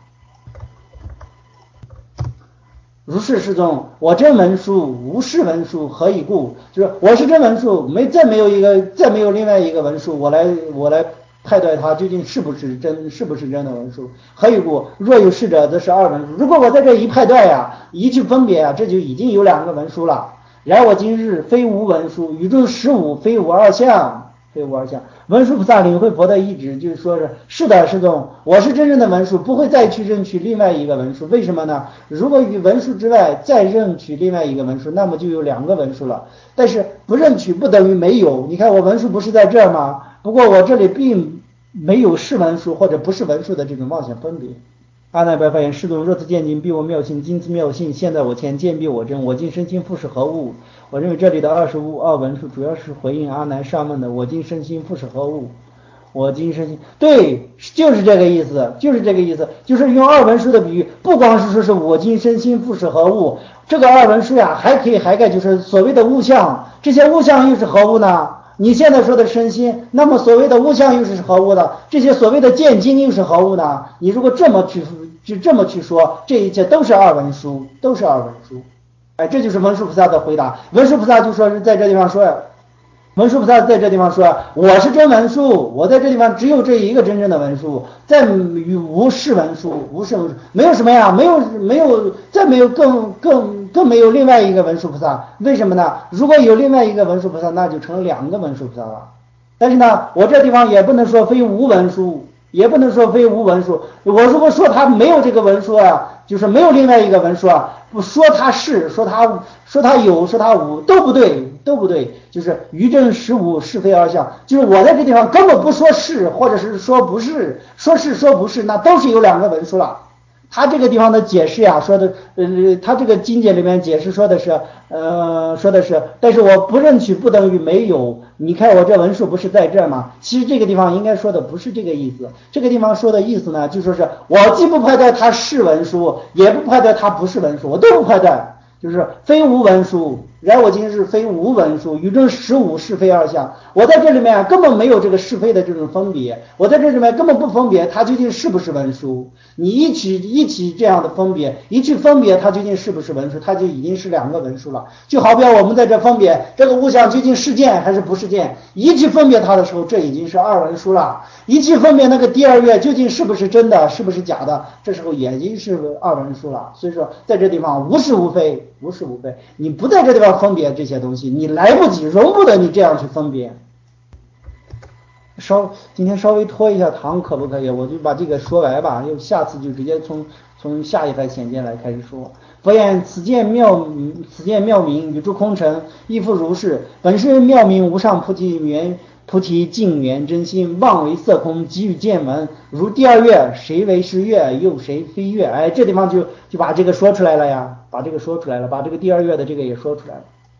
如是世宗，我真文殊，无是文殊，何以故？就是我是真文殊，没再没有一个再没有另外一个文殊，我来我来判断它究竟是不是真，是不是真的文殊？何以故？若有是者，则是二文殊。如果我在这一判断呀，一去分别啊，这就已经有两个文殊了。然我今日非无文殊，宇宙实无，非无二相，非无二相。文殊菩萨领会佛的意志，就是说是是的，世宗，我是真正的文殊，不会再去认取另外一个文殊。为什么呢？如果与文殊之外再认取另外一个文殊，那么就有两个文殊了。但是不认取不等于没有。你看我文殊不是在这儿吗？不过我这里并没有是文殊或者不是文殊的这种妄想分别。阿难白发言：世宗，若此见经必我妙性，今此妙性现在我前，见必我真，我今身心复是何物？我认为这里的二十五二文数主要是回应阿难上问的我今身心复是何物？我今身心，对，就是这个意思，就是这个意思，就是用二文数的比喻，不光是说是我今身心复是何物，这个二文数呀还可以涵盖就是所谓的物象，这些物象又是何物呢？你现在说的身心，那么所谓的物象又是何物呢？这些所谓的见经又是何物呢？你如果这么去就这么去说，这一切都是二文书，都是二文书。哎，这就是文殊菩萨的回答。文殊菩萨就说是在这地方说，文殊菩萨在这地方说，我是真文殊，我在这地方只有这一个真正的文殊，再与无是文殊，无是文殊，没有什么呀，没有没有，再没有更更更没有另外一个文殊菩萨。为什么呢？如果有另外一个文殊菩萨，那就成了两个文殊菩萨了。但是呢，我这地方也不能说非无文殊，也不能说非无文殊。我如果说他没有这个文殊啊，就是没有另外一个文殊啊，不说他是，说他说他有，说他无，都不对，都不对。就是于正实无，是非二相。就是我在这地方根本不说是，或者是说不是，说是说不是，那都是有两个文殊了。他这个地方的解释呀，说的，呃，他这个经解里面解释说的是，呃，说的是，但是我不认取不等于没有。你看我这文数不是在这儿吗？其实这个地方应该说的不是这个意思。这个地方说的意思呢，就说是我既不判断它是文书，也不判断它不是文书，我都不判断，就是非无文书， 然我今日非无文书，与正实无是非二相。我在这里面根本没有这个是非的这种分别，我在这里面根本不分别它究竟是不是文书。你一起一起这样的分别，一去分别它究竟是不是文书，它就已经是两个文书了。就好比我们在这分别这个物象究竟是见还是不是见，一去分别它的时候，这已经是二文书了。一去分别那个第二月究竟是不是真的，是不是假的，这时候也已经是二文书了。所以说在这地方无是无非，无是无非，你不在这地方分别这些东西，你来不及，容不得你这样去分别。稍今天稍微拖一下堂可不可以？我就把这个说完吧，又下次就直接从从下一番显见来开始说。佛言此见妙此见妙明，宇诸空尘，亦复如是。本是妙明无上菩提缘菩提净缘真心，妄为色空，即与见闻。如第二月，谁为是月，又谁非月？哎，这地方就就把这个说出来了呀，把这个说出来了，把这个第二月的这个也说出来了。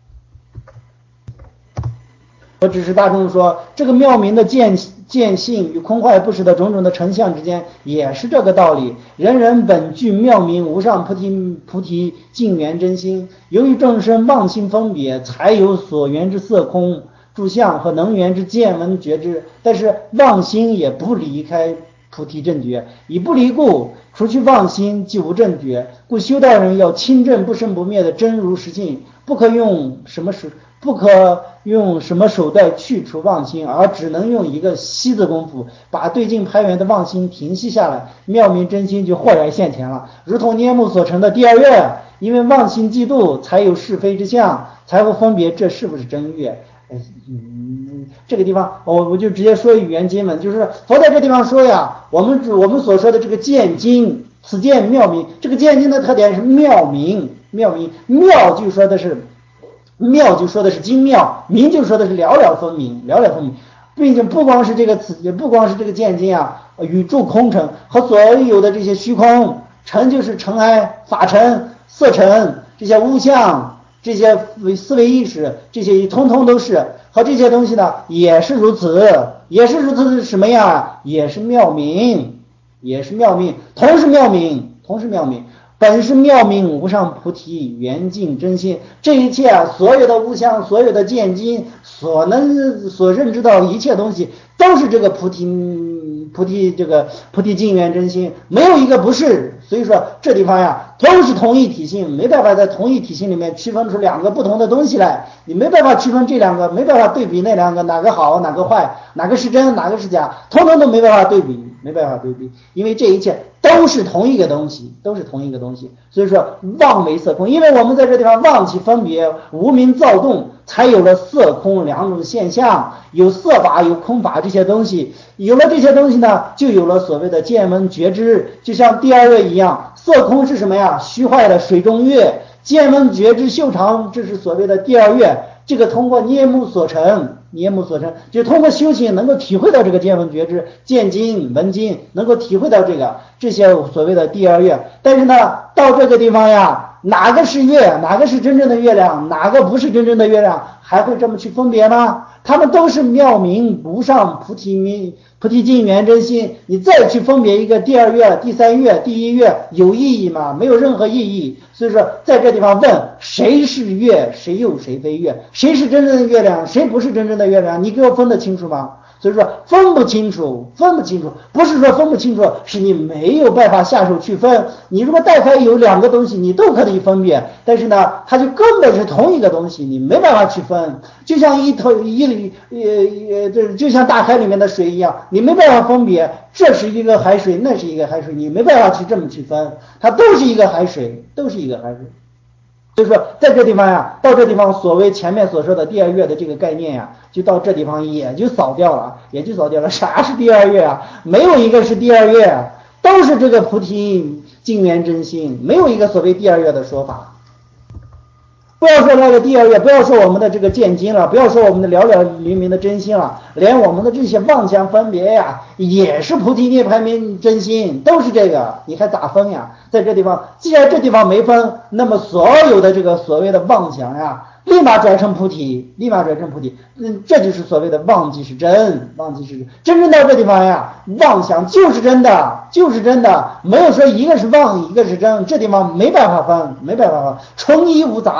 我只是大众说，这个妙明的见见性与空坏不实的种种的成相之间，也是这个道理。人人本具妙明无上菩提菩提净缘真心，由于众生妄心分别，才有所缘之色空住相和能缘之见闻觉知。但是妄心也不离开菩提正觉，以不离故，除去妄心即无正觉。故修道人要亲证不生不灭的真如实性，不可用什么手不可用什么手段去除妄心，而只能用一个息的功夫，把对境排缘的妄心停息下来，妙明真心就豁然现前了。如同捏木所成的第二月，因为妄心嫉妒，才有是非之相，才会分别这是不是真月。嗯，这个地方我我就直接说语言经文，就是佛在这地方说呀，我们我们所说的这个见经，此见妙明，这个见经的特点是妙明，妙明妙就说的是妙就说的是精妙，明就说的是了了分明，了了分明，并且不光是这个词，不光是这个见经啊，宇宙空尘和所有的这些虚空，尘就是尘埃、法尘、色尘，这些物象，这些思维意识，这些通通都是，和这些东西呢也是如此，也是如此，什么呀？也是妙明，也是妙明，同是妙明，同是妙明。本是妙明无上菩提圆净真心，这一切啊，所有的物象，所有的见经，所能所认知到一切东西，都是这个菩提菩提这个菩提净圆真心，没有一个不是。所以说这地方呀，都是同一体性，没办法在同一体性里面区分出两个不同的东西来，你没办法区分这两个，没办法对比那两个哪个好哪个坏，哪个是真哪个是假，通通都没办法对比，没办法对比，因为这一切都是同一个东西，都是同一个东西。所以说妄为色空，因为我们在这地方忘记分别，无明躁动，才有了色空两种现象，有色法有空法这些东西，有了这些东西呢，就有了所谓的见闻觉知。就像第二月一样，色空是什么呀？虚坏的水中月，见闻觉知秀长，这是所谓的第二月。这个通过捏木所成，捏木所成，就通过修行能够体会到这个见闻觉知，见经闻经，能够体会到这个这些所谓的第二月。但是呢，到这个地方呀，哪个是月，哪个是真正的月亮，哪个不是真正的月亮，还会这么去分别吗？他们都是妙明无上菩提明菩提净圆真心，你再去分别一个第二月、第三月、第一月，有意义吗？没有任何意义。所以说在这地方问谁是月，谁又谁非月，谁是真正的月亮，谁不是真正的月亮，你给我分得清楚吗？所以说分不清楚，分不清楚，不是说分不清楚，是你没有办法下手去分。你如果大概有两个东西，你都可以分辨，但是呢，它就根本是同一个东西，你没办法去分。就像一头一里呃呃，这就像大海里面的水一样，你没办法分别，这是一个海水，那是一个海水，你没办法去这么去分，它都是一个海水，都是一个海水。所以说在这地方呀，到这地方所谓前面所说的第二月的这个概念呀，就到这地方也就扫掉了，也就扫掉了。啥是第二月啊？没有一个是第二月，都是这个菩提净圆真心，没有一个所谓第二月的说法。不要说那个第二月，不要说我们的这个见经了，不要说我们的了了灵明的真心了，连我们的这些妄想分别呀，也是菩提涅槃明真心，都是这个，你还咋分呀？在这地方，既然这地方没分，那么所有的这个所谓的妄想呀，立马转成菩提，立马转成菩提，嗯，这就是所谓的妄即是真，妄即是真，真正到这地方呀，妄想就是真的，就是真的，没有说一个是妄，一个是真，这地方没办法分，没办法分，纯一无杂。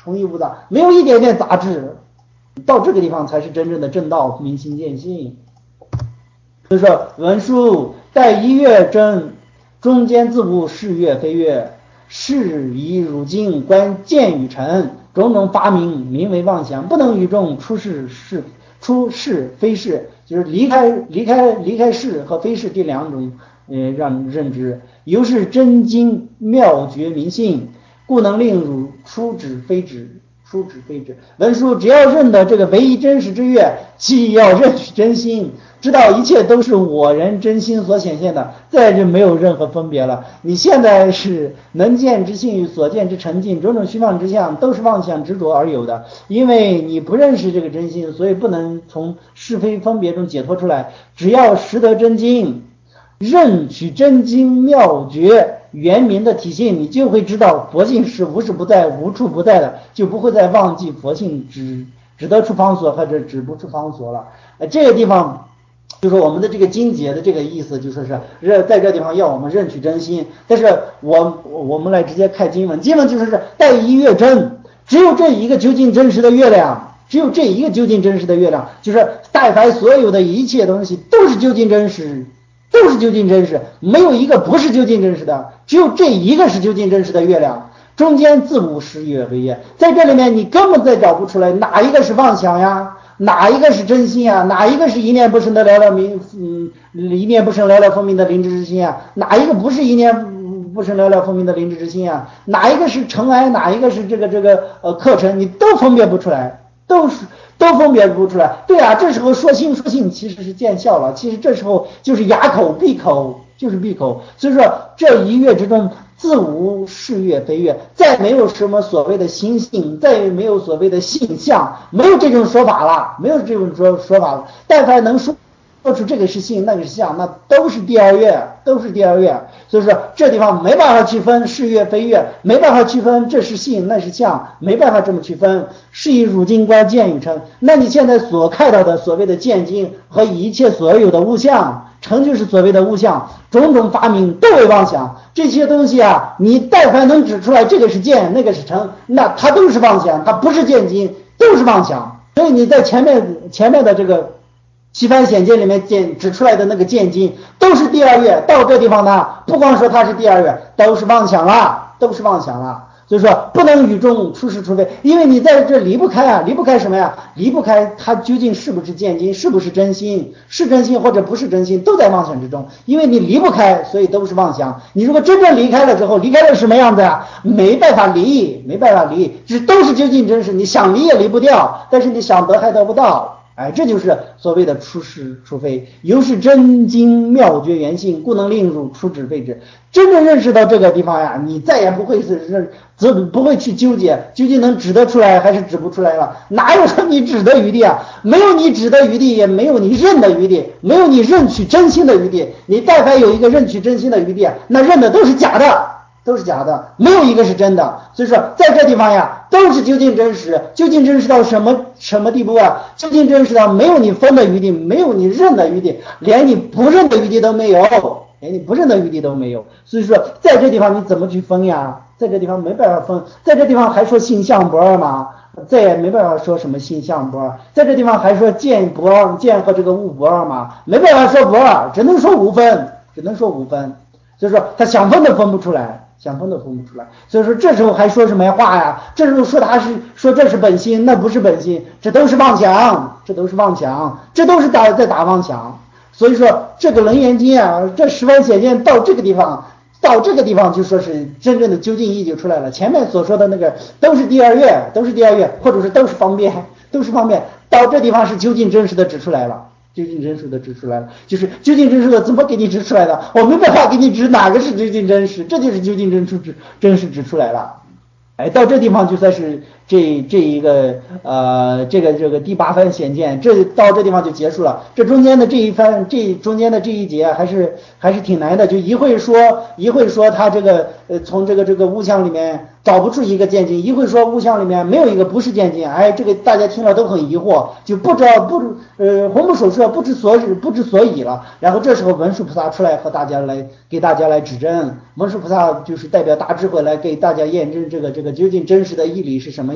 充一无杂，没有一点点杂质，到这个地方才是真正的正道，明心见性。所以说文殊待一月真，中间自无是月非月，是以汝今观见与成，种种发明名为妄想，不能与众出世是出是非是，就是离开离开离开是和非是这两种呃让认知，由是真经妙觉明性，故能令汝出指非指，出指非指。文殊只要认得这个唯一真实之月，既要认取真心，知道一切都是我人真心所显现的，再就没有任何分别了。你现在是能见之性与所见之沉静，种种虚妄之相都是妄想执着而有的，因为你不认识这个真心，所以不能从是非分别中解脱出来。只要识得真经，认取真经妙觉原名的体性，你就会知道佛性是无时不在无处不在的，就不会再忘记佛性只只得出方所或者只不出方所了。呃，这个地方就是我们的这个经节的这个意思，就说是在这地方要我们认取真心。但是我我们来直接看经文，经文就是待一月真，只有这一个究竟真实的月亮，只有这一个究竟真实的月亮，就是但凡所有的一切东西都是究竟真实，都是究竟真实，没有一个不是究竟真实的，只有这一个是究竟真实的月亮，中间自无是月非月。在这里面你根本再找不出来哪一个是妄想呀，哪一个是真心啊，哪一个是一念不生的了了明嗯一念不生了了分明的灵知之心啊，哪一个不是一念不生了了分明的灵知之心啊，哪一个是尘埃，哪一个是这个这个呃课程，你都分别不出来，都是都分别不出来。对啊，这时候说心说性其实是见效了，其实这时候就是哑口闭口，就是闭口。所以说这一月之中自无是月非月，再没有什么所谓的心性，再没有所谓的性相，没有这种说法了，没有这种说说法了。但凡能说说出这个是性那个是相，那都是第二月，都是第二月。所以说这地方没办法区分是月非月，没办法区分这是性那是相，没办法这么区分。是以汝今观见与成，那你现在所看到的所谓的见经和一切所有的物象，成就是所谓的物象，种种发明都为妄想。这些东西啊，你但凡能指出来这个是见那个是成，那它都是妄想，它不是见经，都是妄想。所以你在前面前面的这个西番显见里面见指出来的那个见经都是第二月，到这地方呢，不光说它是第二月，都是妄想了，都是妄想了。所以说不能与众出世除非，因为你在这离不开啊，离不开什么呀？离不开它究竟是不是见经，是不是真心，是真心或者不是真心，都在妄想之中。因为你离不开，所以都是妄想。你如果真正离开了之后，离开了什么样子啊？没办法离，没办法离，这都是究竟真实。你想离也离不掉，但是你想得还得不到。哎，这就是所谓的出世除非，由是真经妙觉原性，故能令汝出指非指。真正认识到这个地方呀，你再也不会是认，则不会去纠结究竟能指得出来还是指不出来了。哪有说你指的余地啊？没有你指的余地，也没有你认的余地，没有你认取真心的余地。你但凡有一个认取真心的余地，那认的都是假的，都是假的，没有一个是真的。所以说在这地方呀，都是究竟真实，究竟真实到什么什么地步啊？究竟真实到没有你分的余地，没有你认的余地，连你不认的余地都没有，连你不认的余地都没有。所以说在这地方你怎么去分呀？在这地方没办法分，在这地方还说性相不二嘛，再也没办法说什么性相不二。在这地方还说见不二，见和这个物不二嘛，没办法说不二，只能说无分，只能说无分。所以说他想分都分不出来，想分都分不出来。所以说这时候还说什么话呀？这时候说他是说这是本心，那不是本心，这都是妄想，这都是妄想，这都是打在打妄想。所以说这个楞严经啊，这十番显见到这个地方，到这个地方就说是真正的究竟意就出来了。前面所说的那个都是第二月，都是第二月，或者是都是方便，都是方便。到这地方是究竟真实的指出来了。究竟真实的指出来了，就是究竟真实的怎么给你指出来的？我没办法给你指哪个是究竟真实，这就是究竟真实指真实指出来了。哎，到这地方就算是这这一个呃这个这个第八番显见，这到这地方就结束了。这中间的这一番这中间的这一节还是还是挺难的，就一会说一会说他这个呃从这个这个物象里面找不出一个见经，一会说物象里面没有一个不是见经。哎，这个大家听了都很疑惑，就不知道不呃魂不守舍，不知所不知所以了。然后这时候文殊菩萨出来和大家来给大家来指证，文殊菩萨就是代表大智慧来给大家验证这个这个究竟真实的义理是什么样。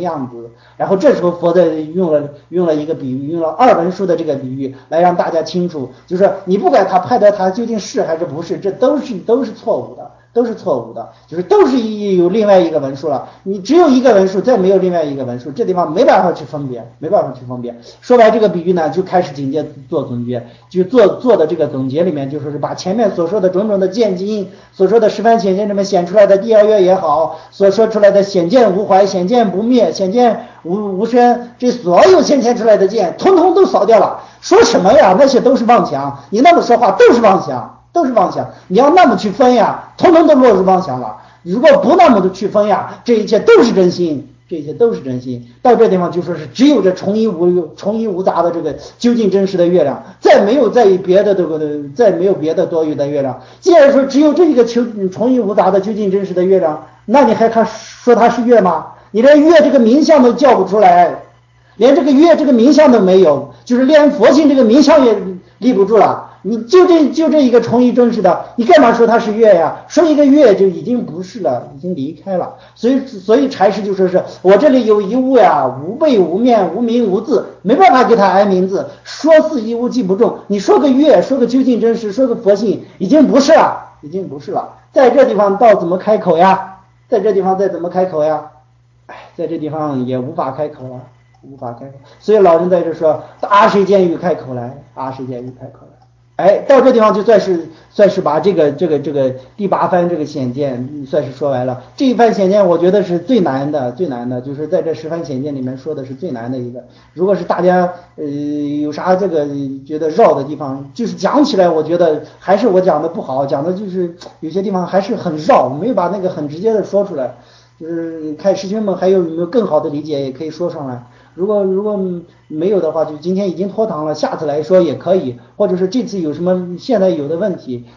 样子。然后这时候佛在用了用了一个比喻，用了二文书的这个比喻来让大家清楚，就是你不管他派得他究竟是还是不是，这都是都是错误的。都是错误的，就是都是有另外一个文书了，你只有一个文书，再没有另外一个文书，这地方没办法去分别，没办法去分别。说白这个比喻呢，就开始紧接做总结，就做做的这个总结里面，就说是把前面所说的种种的见经，所说的十番显见里面显出来的第二月也好，所说出来的显见无怀、显见不灭、显见无无生，这所有显现出来的见，通通都扫掉了。说什么呀？那些都是妄想，你那么说话都是妄想。都是妄想，你要那么去分呀，统统都落入妄想了。如果不那么的去分呀，这一切都是真心，这一切都是真心。到这地方就说是只有这重一无重一无杂的这个究竟真实的月亮，再没有再别的这个再没有别的多余的月亮。既然说只有这一个重一无杂的究竟真实的月亮，那你还他说它是月吗？你连月这个名相都叫不出来，连这个月这个名相都没有，就是连佛性这个名相也立不住了。你就这就这一个重一真实的，你干嘛说它是月呀？说一个月就已经不是了，已经离开了。所以所以禅师就说是我这里有一物呀，无背无面无名无字，没办法给他安名字，说似一物即不中。你说个月，说个究竟真实，说个佛性，已经不是了，已经不是了。在这地方到怎么开口呀？在这地方再怎么开口呀？哎，在这地方也无法开口了，无法开口。所以老人在这说：阿谁见欲开口来？阿谁见欲开口来？哎，到这地方就算是算是把这个这个这个第八番这个显见算是说完了。这一番显见我觉得是最难的，最难的就是在这十番显见里面说的是最难的一个。如果是大家呃有啥这个觉得绕的地方，就是讲起来我觉得还是我讲的不好，讲的就是有些地方还是很绕，没有把那个很直接的说出来。就是看师兄们还有没有更好的理解，也可以说上来。如果如果没有的话，就今天已经拖堂了，下次来说也可以，或者是这次有什么现在有的问题